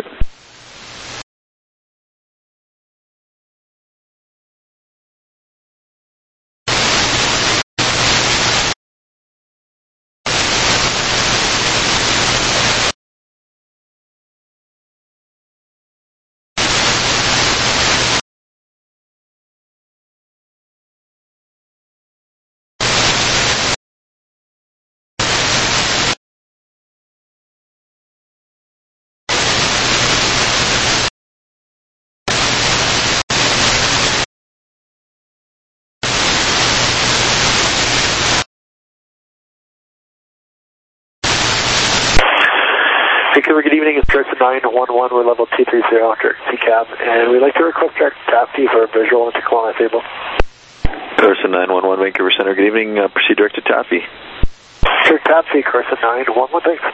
Vancouver, good evening. It's Carson nine one one. We're level two three zero after C cab, and we'd like to request direct taxi for a visual into Kelowna Table. Carson nine one one, Vancouver Center, good evening. Uh, proceed direct to Taffy. Direct taxi, Carson nine one one, thanks.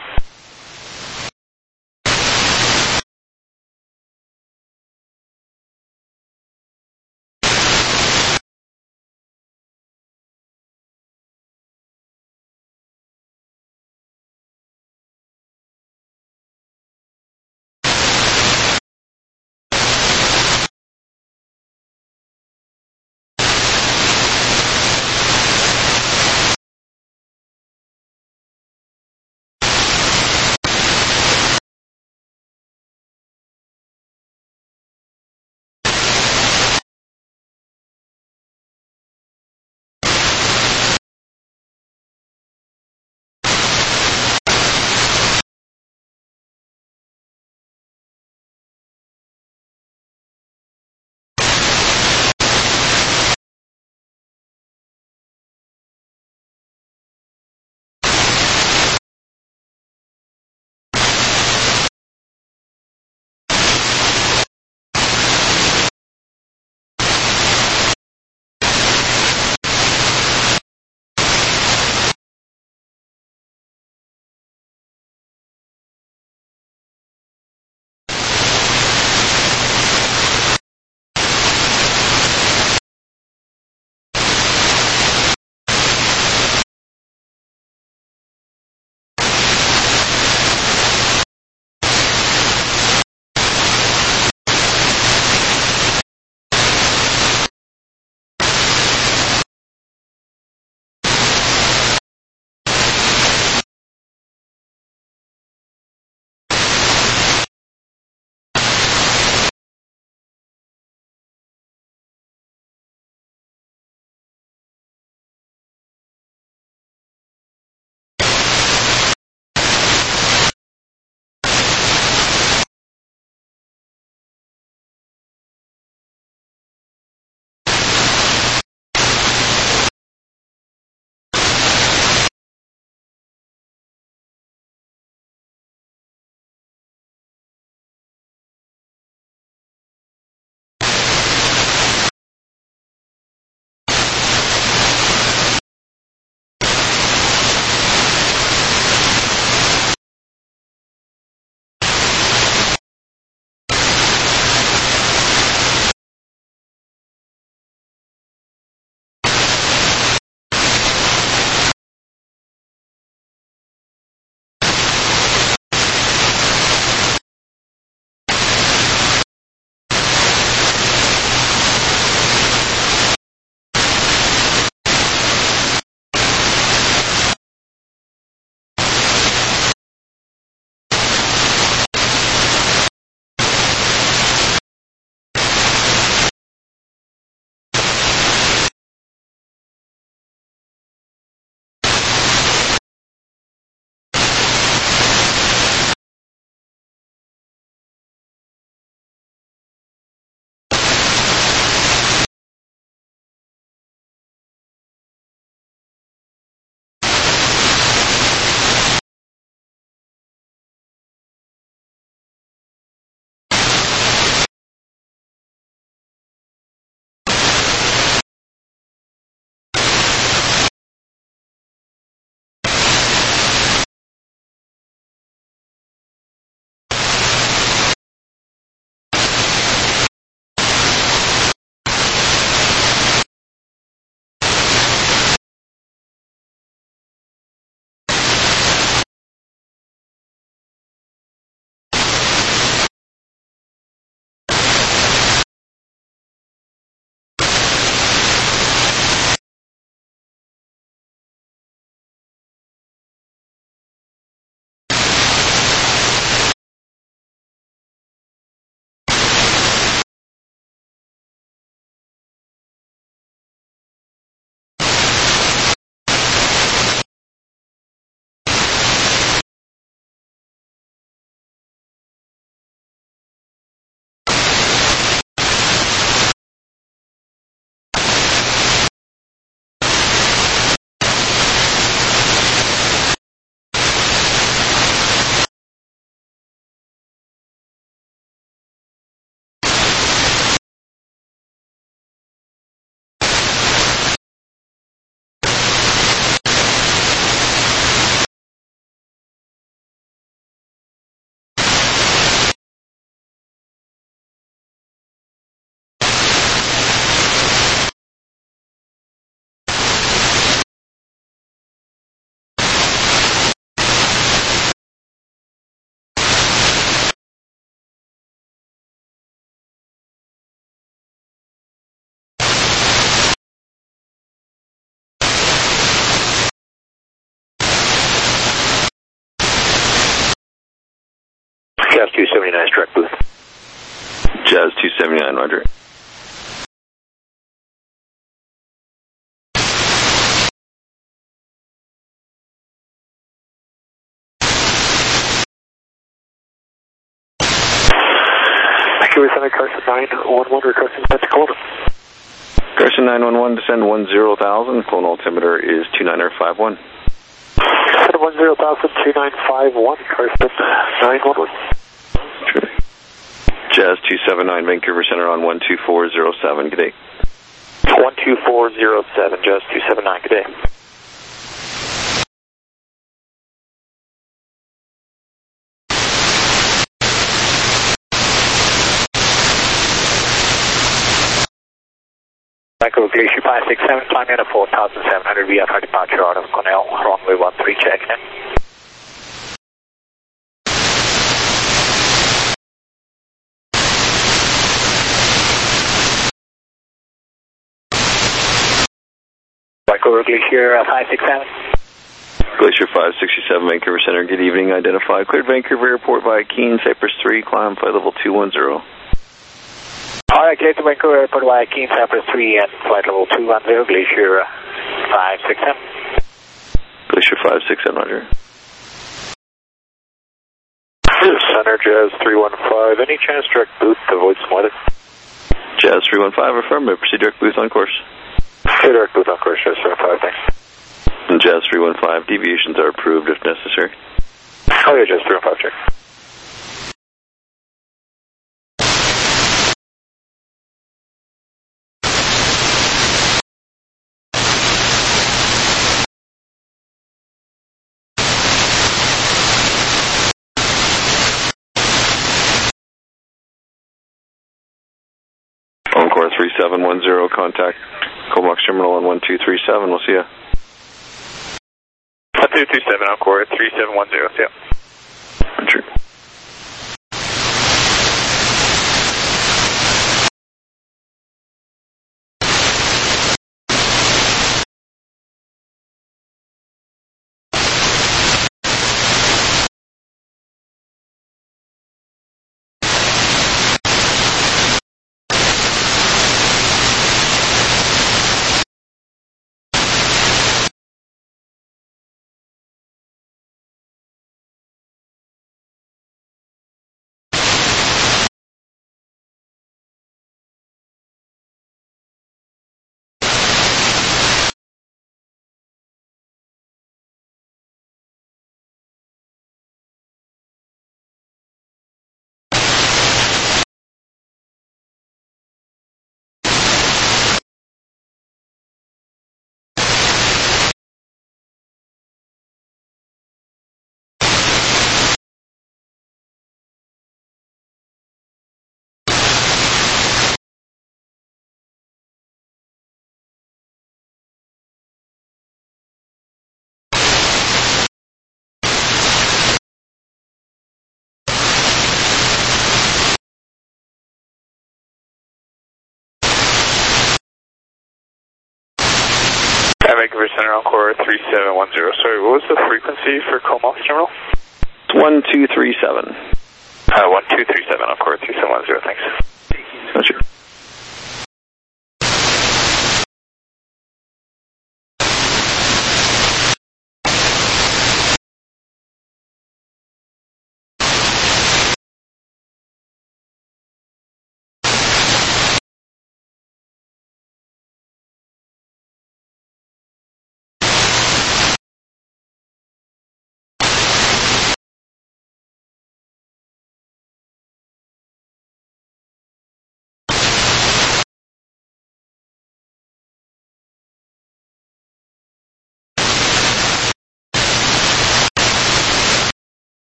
Jazz two seventy-nine, direct booth. Jazz two seventy-nine, roger. Vancouver Center, Carson nine one one, requesting Pensacola. Carson nine one one, descend one zero thousand, clone altimeter is two nine five one. Descend one zero thousand, two nine five one, Carson nine one one. True. Jazz two seventy-nine, Vancouver Center on one two four zero seven, good day. one two four zero seven, Jazz two seventy-nine, good day. Vancouver Glacier five six seven, climbing at four thousand seven hundred V F R departure out of Cornell, runway one three, checking in. Vancouver Glacier five six seven. Glacier five sixty-seven, Vancouver Center, good evening, identify. Cleared Vancouver Airport via Keene, Cypress three, climb flight level two one zero. Alright, clear to Vancouver Airport via Keene, Cypress three and flight level two one zero, Glacier five six seven. Glacier five six seven, roger. Center, Jazz three one five, any chance direct booth to avoid some weather? Jazz three one five, affirmative, proceed direct booth on course. Okay, direct booth on course, Jazz three one five, thanks. And Jazz three one five, deviations are approved if necessary. Oh yeah, Jazz three one five, check. Encore three seven one zero, contact Comox Terminal on one two three seven, we'll see ya. one two three seven, Encore three seven one zero, see ya. Roger. Vancouver Center, Encore three seven one zero. Sorry, what was the frequency for Comox Terminal? one two three seven. Uh, one two three seven, Encore three seven one zero, thanks. Roger.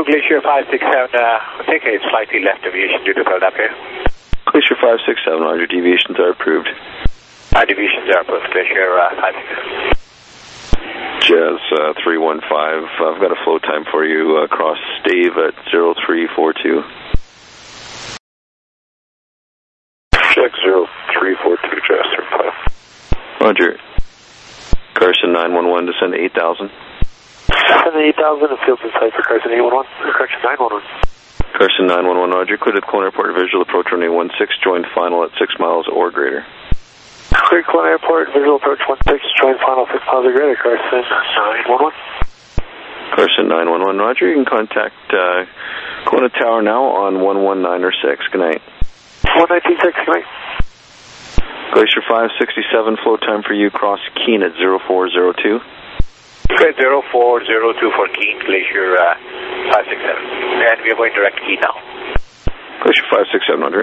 Glacier five six seven, uh, I think it's slightly left deviation due to build up here. Glacier five six seven, roger, deviations are approved. Our deviations are approved, Glacier uh, five six seven. Jazz uh, three one five, I've got a flow time for you uh, across Stave at zero three four two. Check zero three four two, Jazz three five. Roger. Carson nine one one, descend eight thousand. Descend eight thousand and fields in sight for Carson eight one one, or correction nine one one. Carson nine one one, roger, cleared at Kelowna Airport, visual approach runway one six, join final at six miles or greater. Cleared Kelowna Airport, visual approach one six, join final six miles or greater, Carson nine one one. Carson nine one one, roger, you can contact uh, Kelowna Tower now on one one nine or six, good night. one nineteen six, good night. Glacier five sixty-seven, flow time for you, cross Keene at zero four zero two. Okay, zero four zero two for Keene, Glacier uh, five six seven. And we are going direct Keene now. Glacier five six seven, roger.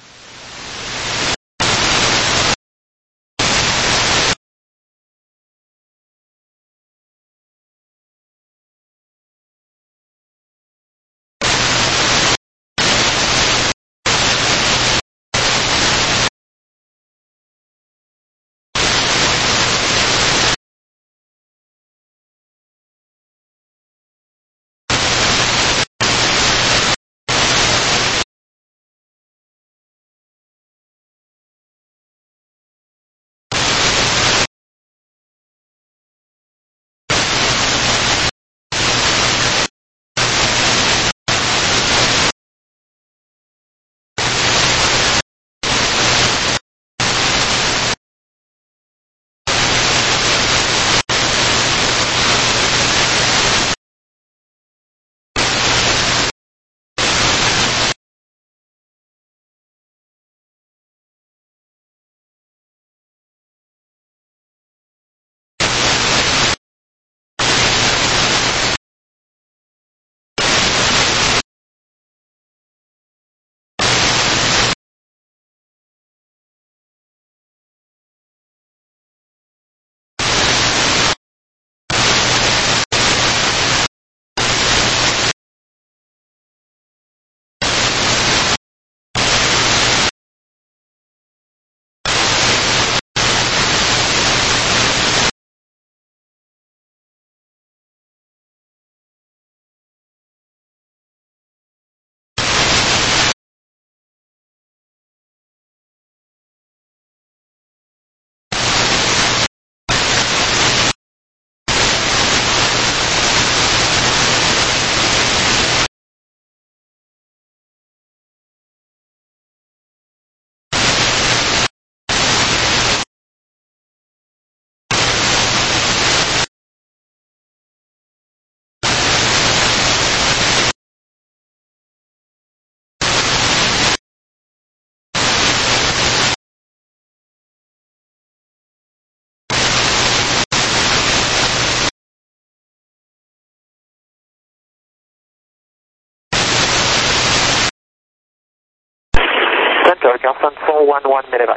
Center, Carson four one one, medevac.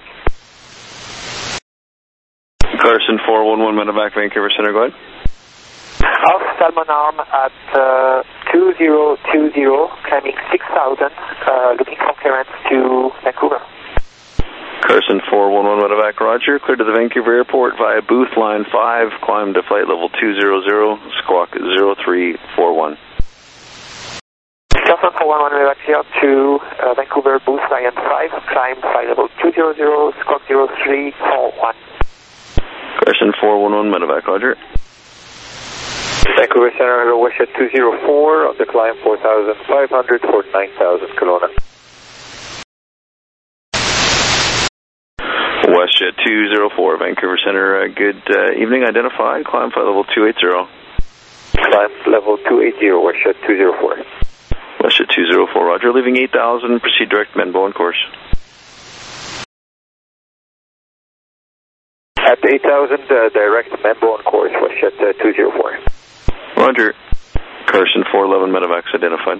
Carson four one one, medevac, Vancouver Center, go ahead. Off Salmon Arm at uh, two zero two zero, climbing six thousand, uh, looking for clearance to Vancouver. Carson four one one, medevac, roger, cleared to the Vancouver Airport via booth line five, climb to flight level two hundred, squawk zero three four one. Carson four one one, medevac here to uh, Vancouver booth line five, climb flight level two hundred, squawk zero three four one. Carson four one one, medevac, roger. Vancouver Center, hello, WestJet two zero four, on the climb four thousand five hundred for nine thousand Kelowna. WestJet two zero four, Vancouver Center, uh, good uh, evening, identified, climb flight level two eighty. Climb level two eighty, WestJet two zero four. WestJet two zero four, roger, leaving eight thousand, proceed direct Menbo on course. At eight thousand, uh, direct Menbo on course, WestJet uh, two zero four. Roger. Carson four eleven, medevac's identified.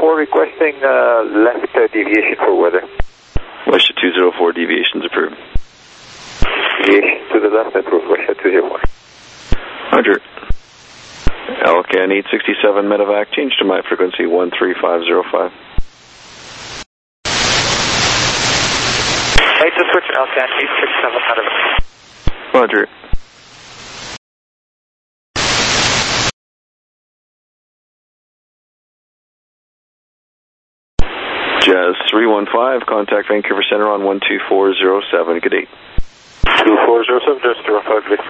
four requesting uh, left uh, deviation for weather. Westjet two zero four, deviations approved. Deviation to the left, approved. Westjet two zero four. Roger. L C A N eight sixty-seven medevac, change to my frequency one three five zero five. Right to switch L C A N eight sixty-seven medevac. Roger. Jazz three one five, contact Vancouver Center on one two four zero seven. Good day. two four zero seven, Jazz three one five, good day.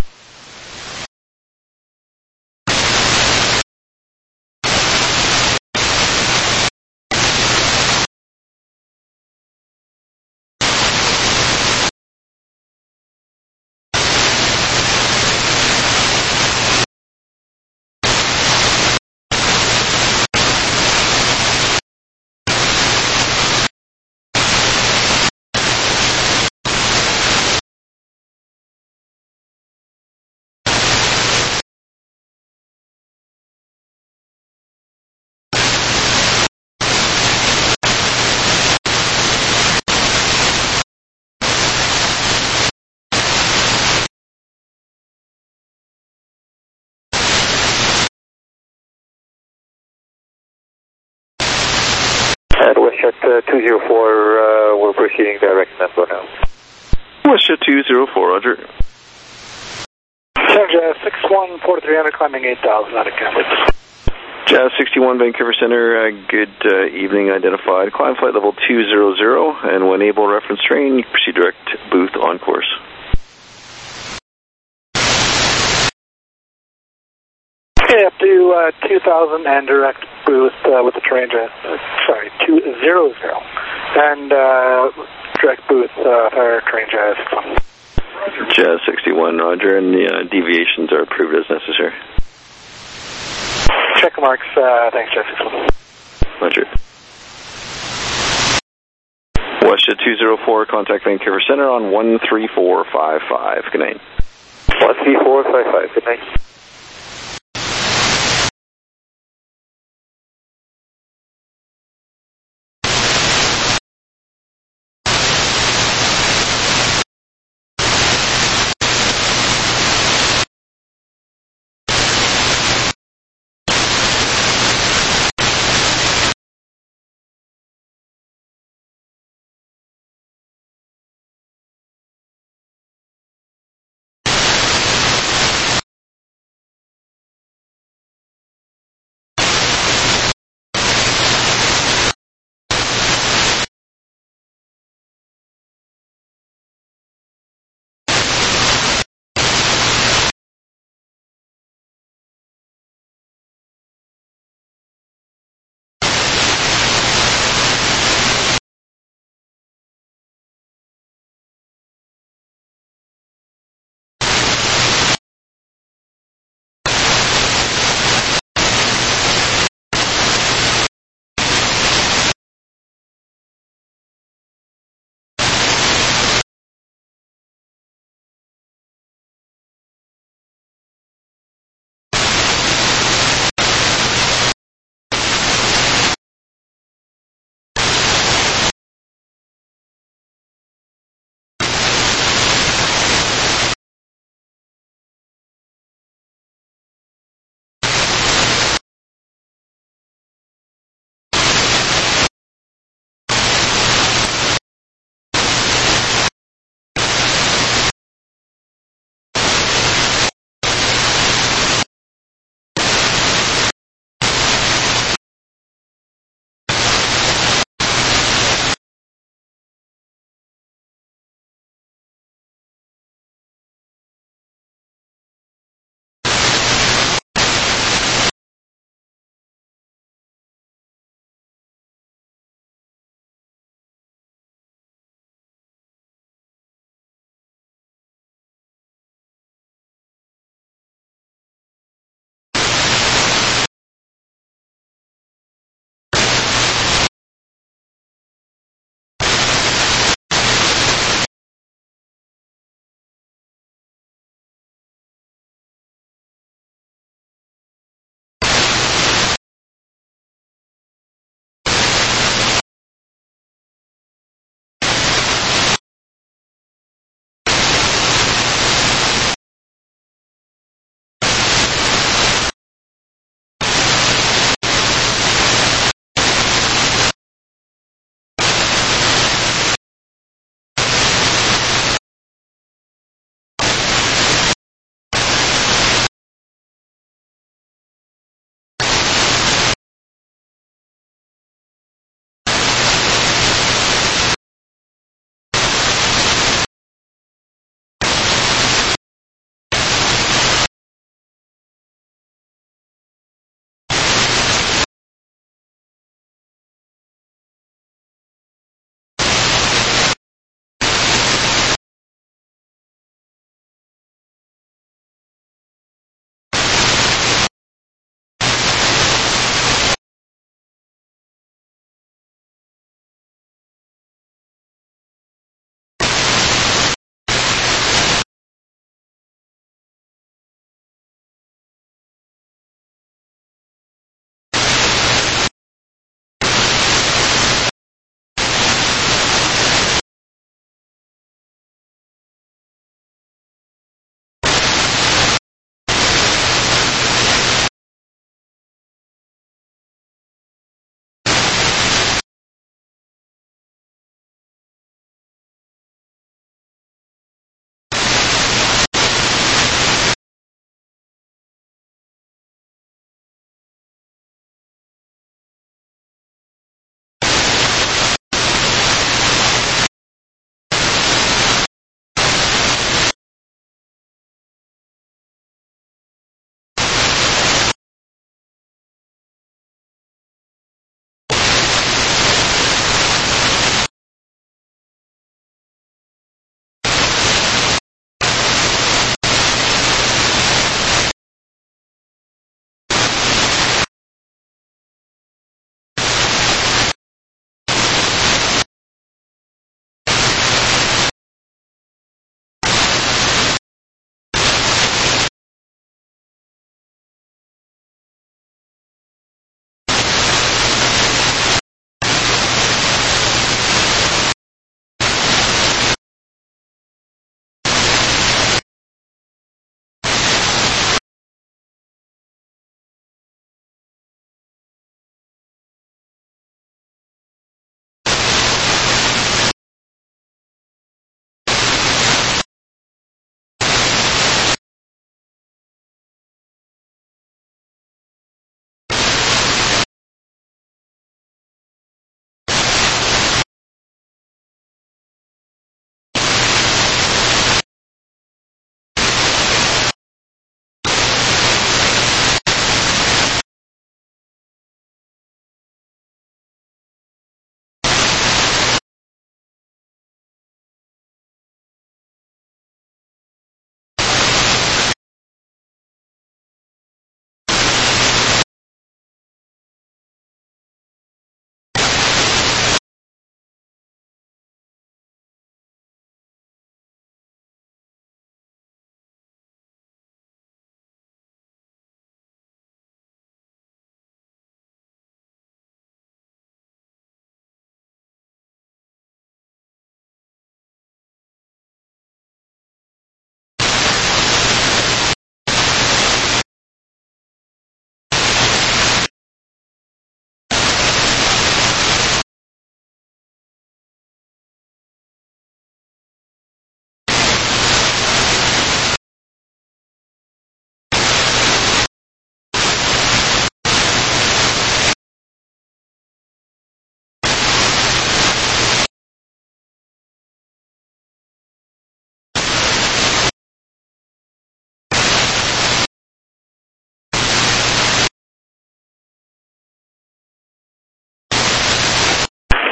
And Westjet uh, two zero four, uh, we're proceeding direct Nambo now. Westjet two zero four, Roger. Jazz six one four three hundred, climbing eight thousand out of Canada. Jazz sixty-one, Vancouver Center, uh, good uh, evening identified. Climb flight level two zero zero, and when able, reference train, you proceed direct booth on course. Okay, up to uh, two thousand and direct booth uh, with the train, Jazz. Uh, sorry, two zero zero. And uh, direct booth uh, for train, Jazz. Jazz sixty-one, Roger, and the uh, deviations are approved as necessary. Check marks, uh, thanks, Jazz sixty-one. Roger. Westjet two zero four, contact Vancouver Center on one three four five five. Good night. one three four five five, good night.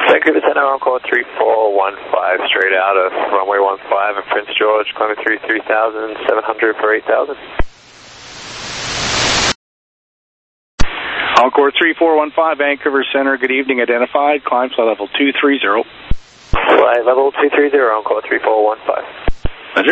Vancouver Center, Encore three four one five, straight out of runway one five in Prince George, climbing through three thousand seven hundred for eight thousand. Encore three four one five, Vancouver Center, good evening, identified, climb flight level two three zero. Flight level two three zero, Encore three four one five. Roger.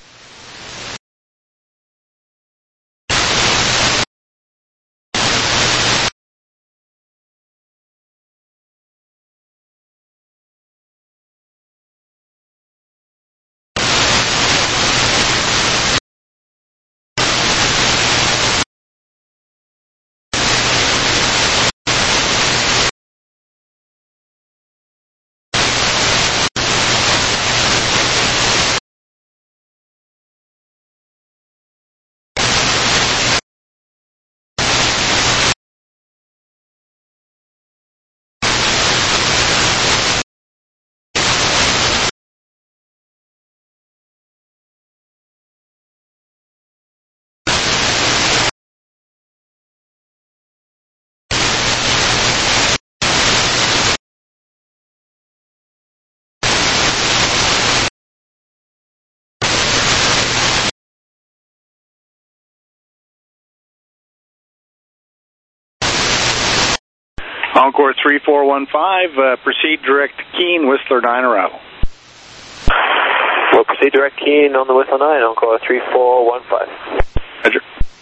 Encore three four one five, uh, proceed direct Keene, Whistler nine arrival. We'll proceed direct Keene on the Whistler nine, Encore three four one five. Roger.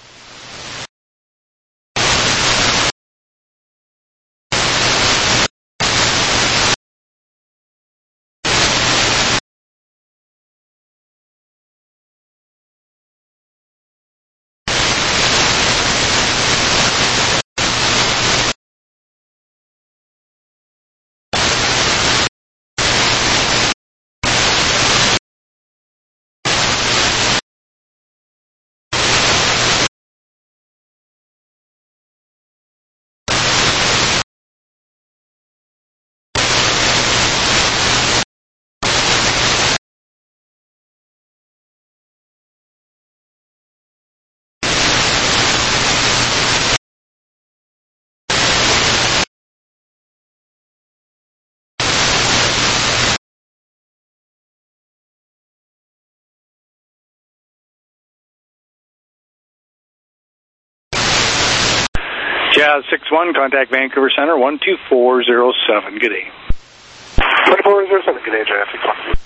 Jazz six one, contact Vancouver Center, one two four zero seven, good day. one two four zero seven, good day, Jazz six one.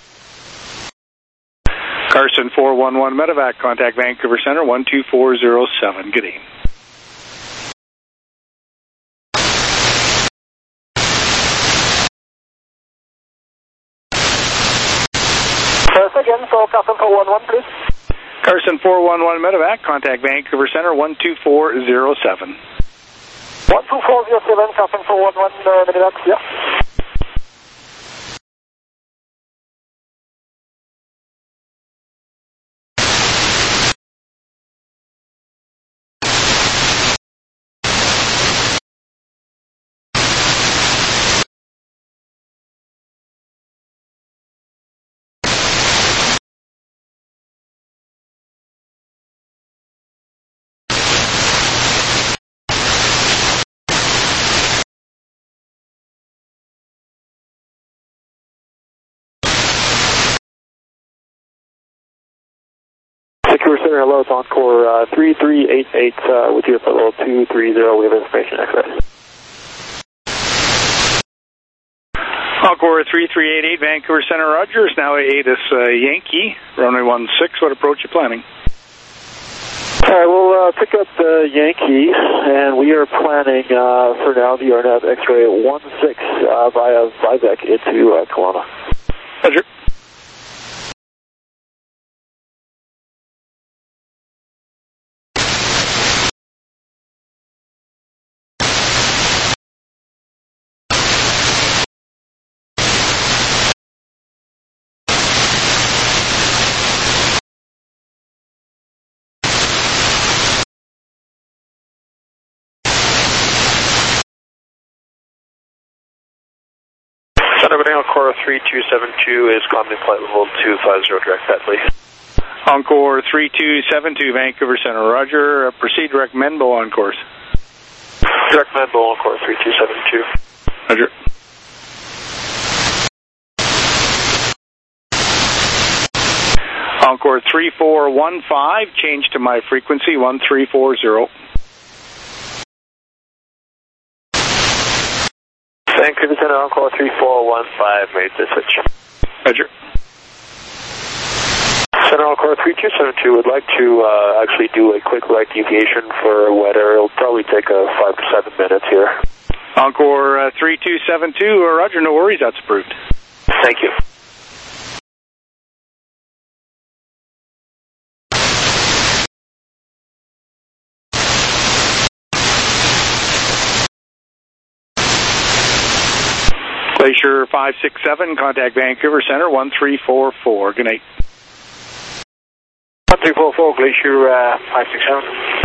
Carson four one one, Medevac, contact Vancouver Center, one two four zero seven, good day. First again, so Carson four one one, please. Carson four one one, Medevac, contact Vancouver Center, one two four zero seven. one two four zero seven, Carson four one one, uh, Medevac, yeah. Vancouver Center, hello, it's Encore uh, three three eight eight uh, with you at level two three zero. We have information access. Encore three three eight eight, Vancouver Center, Rogers, now A ATIS uh, Yankee, runway one six, what approach you planning? All right, we'll uh, pick up the Yankee, and we are planning uh, for now the R N A V X-ray one six uh, via Vivek into uh, Kelowna. Roger. Encore three two seven two is climbing flight level two five zero, direct that, please. Encore three two seven two, Vancouver Center, Roger. Uh, proceed direct Menbo on course. Direct Menbo, Encore three two seven two. Roger. Encore three four one five, change to my frequency, one three four zero. Vancouver Center, Encore three four one five, made the switch. Roger. Center Encore three two seven two would like to uh, actually do a quick right deviation for weather. It'll probably take uh, five to seven minutes here. Encore uh, three two seven two, uh, Roger, no worries, that's approved. Thank you. Glacier five six seven, contact Vancouver Center, one three four four. Good night. one three four four, Glacier uh, five six seven.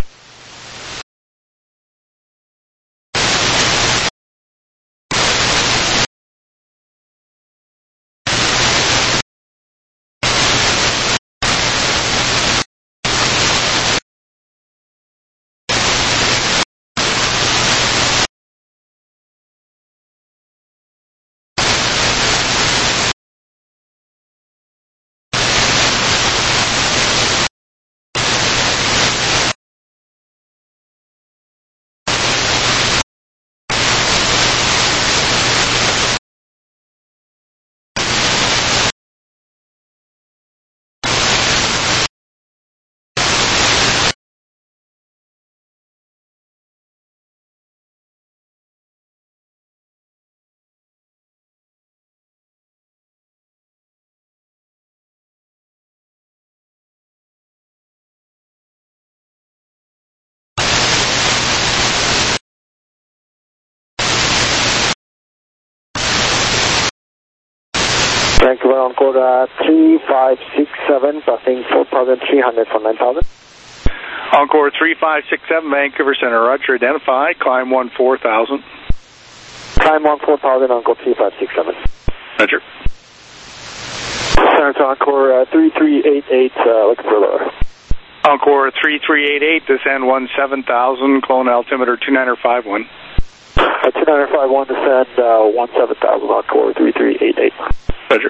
Vancouver Encore uh, three five six seven, passing four thousand three hundred for nine thousand. Encore three five six seven, Vancouver Center, Roger, identify, climb one four thousand. Climb one four thousand, Encore three five six seven. Roger. Center Encore uh, three three eight eight, uh, looking for lower. Encore three three eight eight, descend one seven thousand, clone altimeter two niner five one. Uh, two niner five one, descend uh, one seven thousand, Encore three three eight eight. Roger.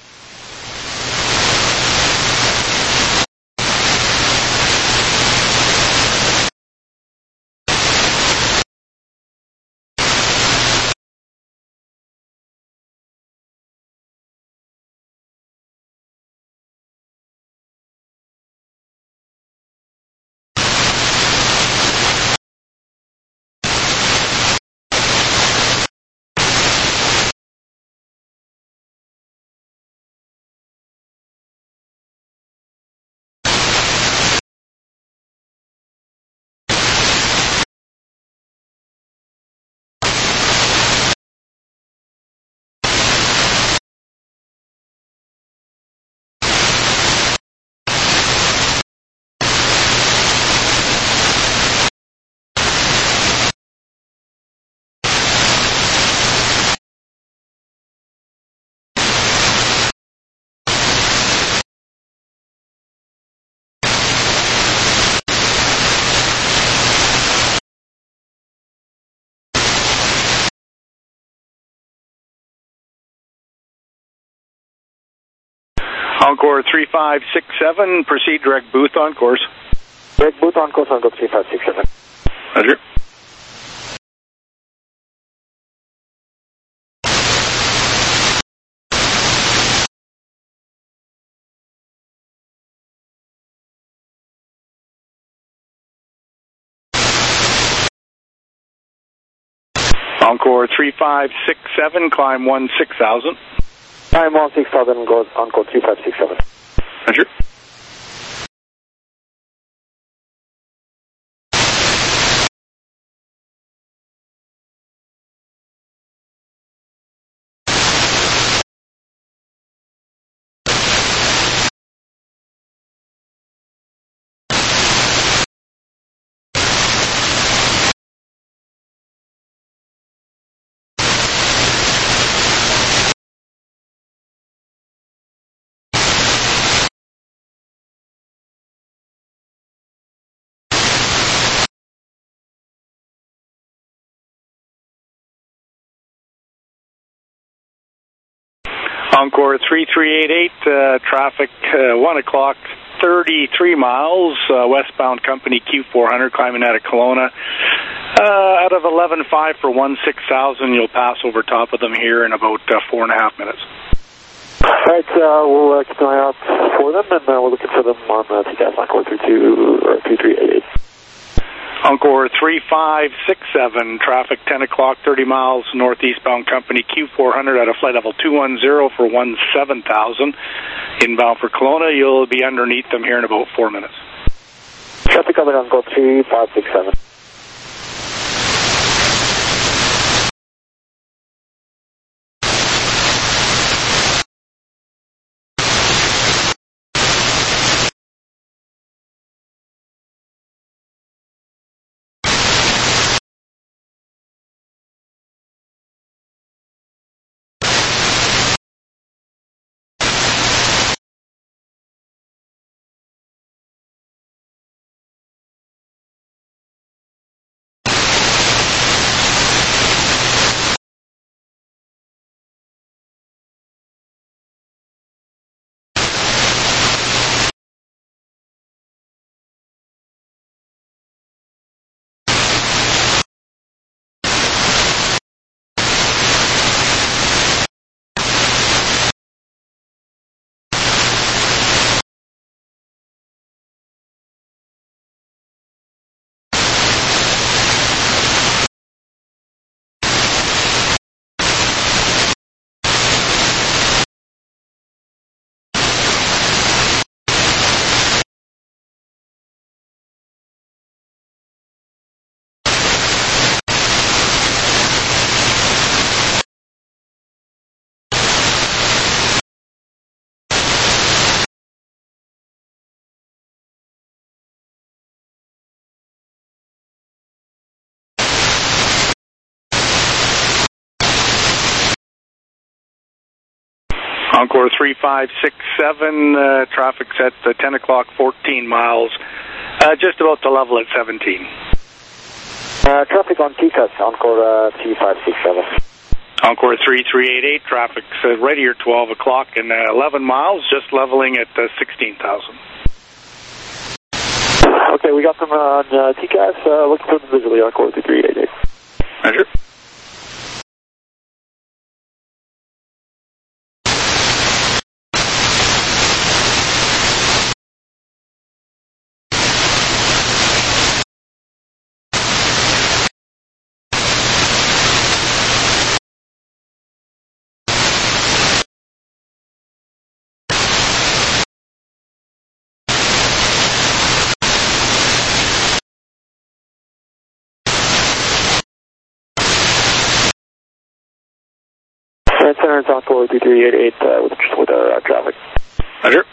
Encore three five six seven, proceed direct booth on course. Direct booth on course, Encore three five six seven. Roger. Encore three five six seven, climb one six thousand. Climb one six thousand, goes Encore three five six seven. Roger. Encore three three eight eight, uh, traffic uh, one o'clock, thirty-three miles, uh, westbound company Q four hundred, climbing out of Kelowna. Uh, out of eleven five for one six thousand, you'll pass over top of them here in about uh, four and a half minutes. All right, uh, we'll uh, keep an eye out for them, and uh, we're looking for them on uh, T C A S Encore three two or three three eight eight. Encore three five six seven, traffic ten o'clock, thirty miles, northeastbound company Q four hundred at a flight level two one zero for one seven thousand. Inbound for Kelowna, you'll be underneath them here in about four minutes. Traffic coming on Encore three five six seven. Encore three five six seven, uh, traffic's at uh, ten o'clock, fourteen miles, uh, just about to level at seventeen. Uh, traffic on T C A S, Encore uh, three five six seven. Encore three three eight eight, traffic's uh, right here, twelve o'clock and uh, eleven miles, just leveling at uh, sixteen thousand. Okay, we got them on uh, T C A S, uh, looking for them visually, Encore three three eight eight. Measure. Center is Encore three three eight eight uh, with, with our uh, traffic. Measure.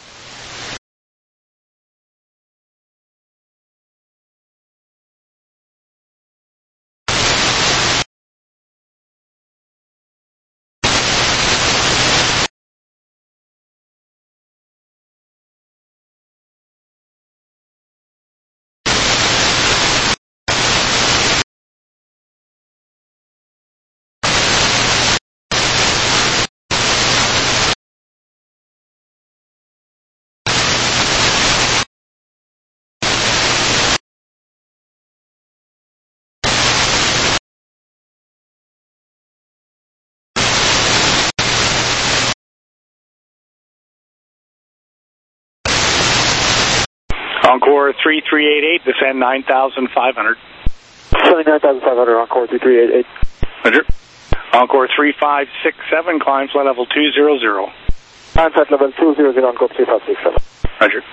Encore three three eight eight, descend nine thousand five hundred. seventy-nine thousand five hundred, Encore three three eight eight. Measure. Encore three five six seven, climb flight level two zero zero. Climb flight level two zero zero, Encore three five six seven. Measure.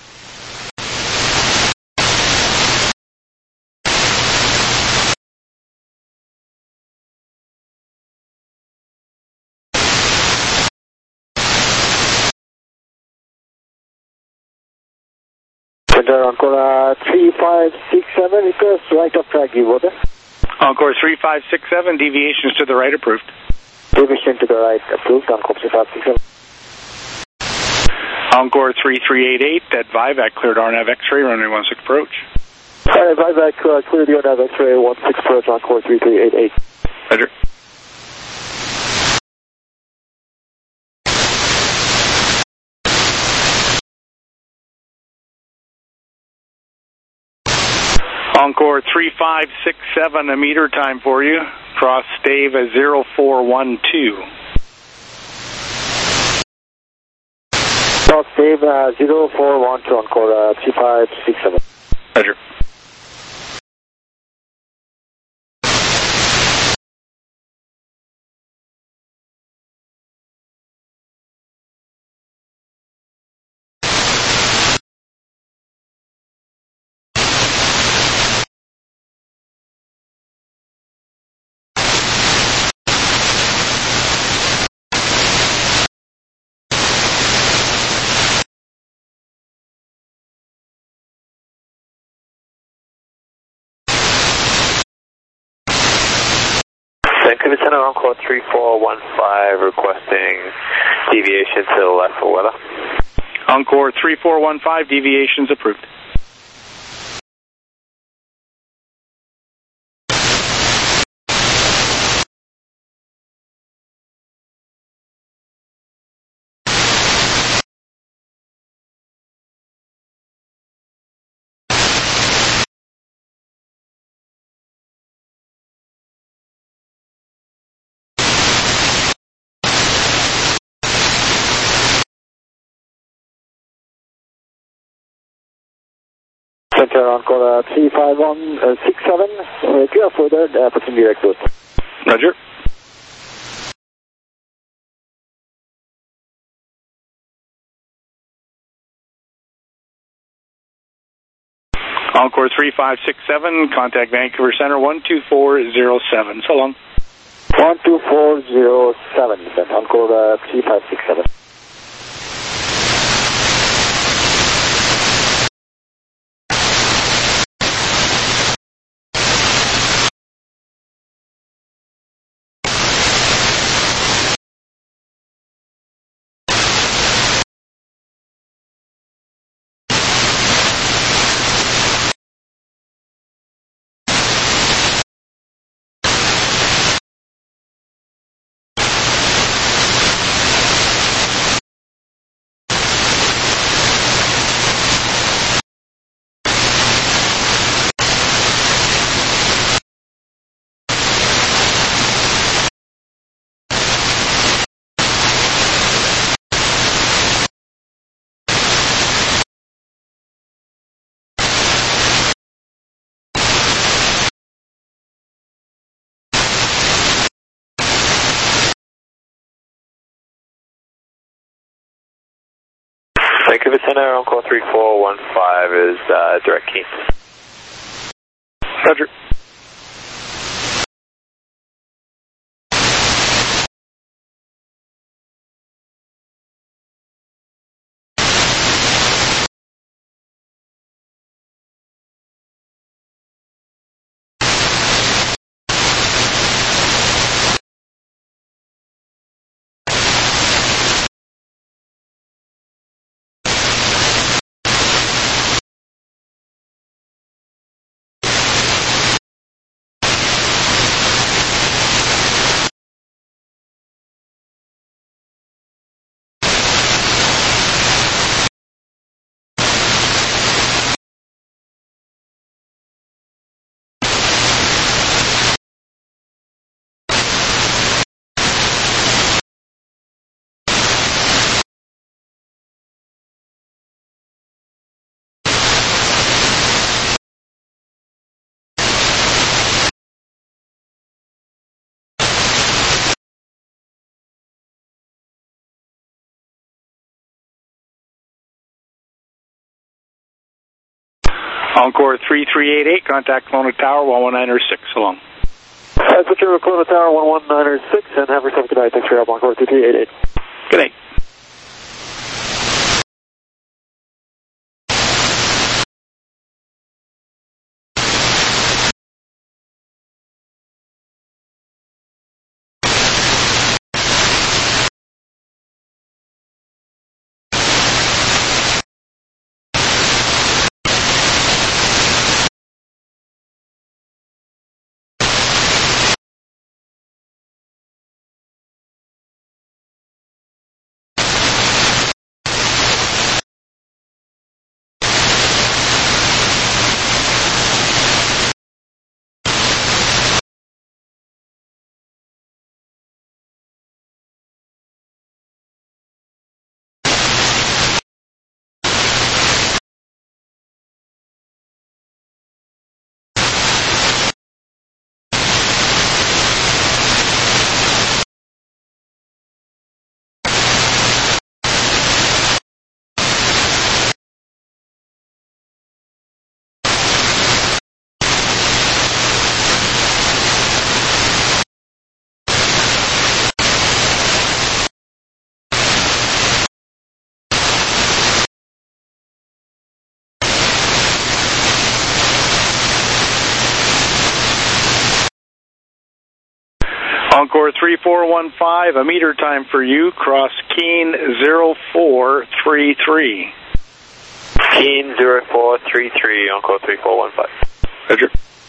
Encore uh, three five six seven, request right of track, give order. Encore three five six seven, deviations to the right approved. Deviation to the right approved, Encore three five six seven. Encore three three eight eight, at Vivac, cleared R N A V X-ray, runway one six approach. Alright, Vivac, uh, cleared the R N A V X-ray, one six approach, Encore three three eight eight. Measure. Encore three five six seven, a meter time for you. Cross stave at zero four one two. Cross stave uh, zero four one two, Encore uh, three five six seven. Roger. Vancouver Center, Encore three four one five, requesting deviation to the left for weather. Encore three four one five, deviations approved. Center, Encore uh, three five one six seven, uh, clear further, uh, putting direct boost. Roger. Encore three five six seven, contact Vancouver Center one two four zero seven. So long. one two four zero seven, then Encore uh, three five six seven. Vancouver Center, Encore three four one five is uh, direct key. Roger. Encore three three eight eight, contact Kelowna Tower one one nine six. So long. That's what you're Kelowna Tower one one nine six, and have yourself a good night. Thanks for your help, Encore three three eight eight. Good night. Encore three four one five, a meter time for you, cross Keene zero four three three. Keene zero four three three, Encore three four one five. Roger.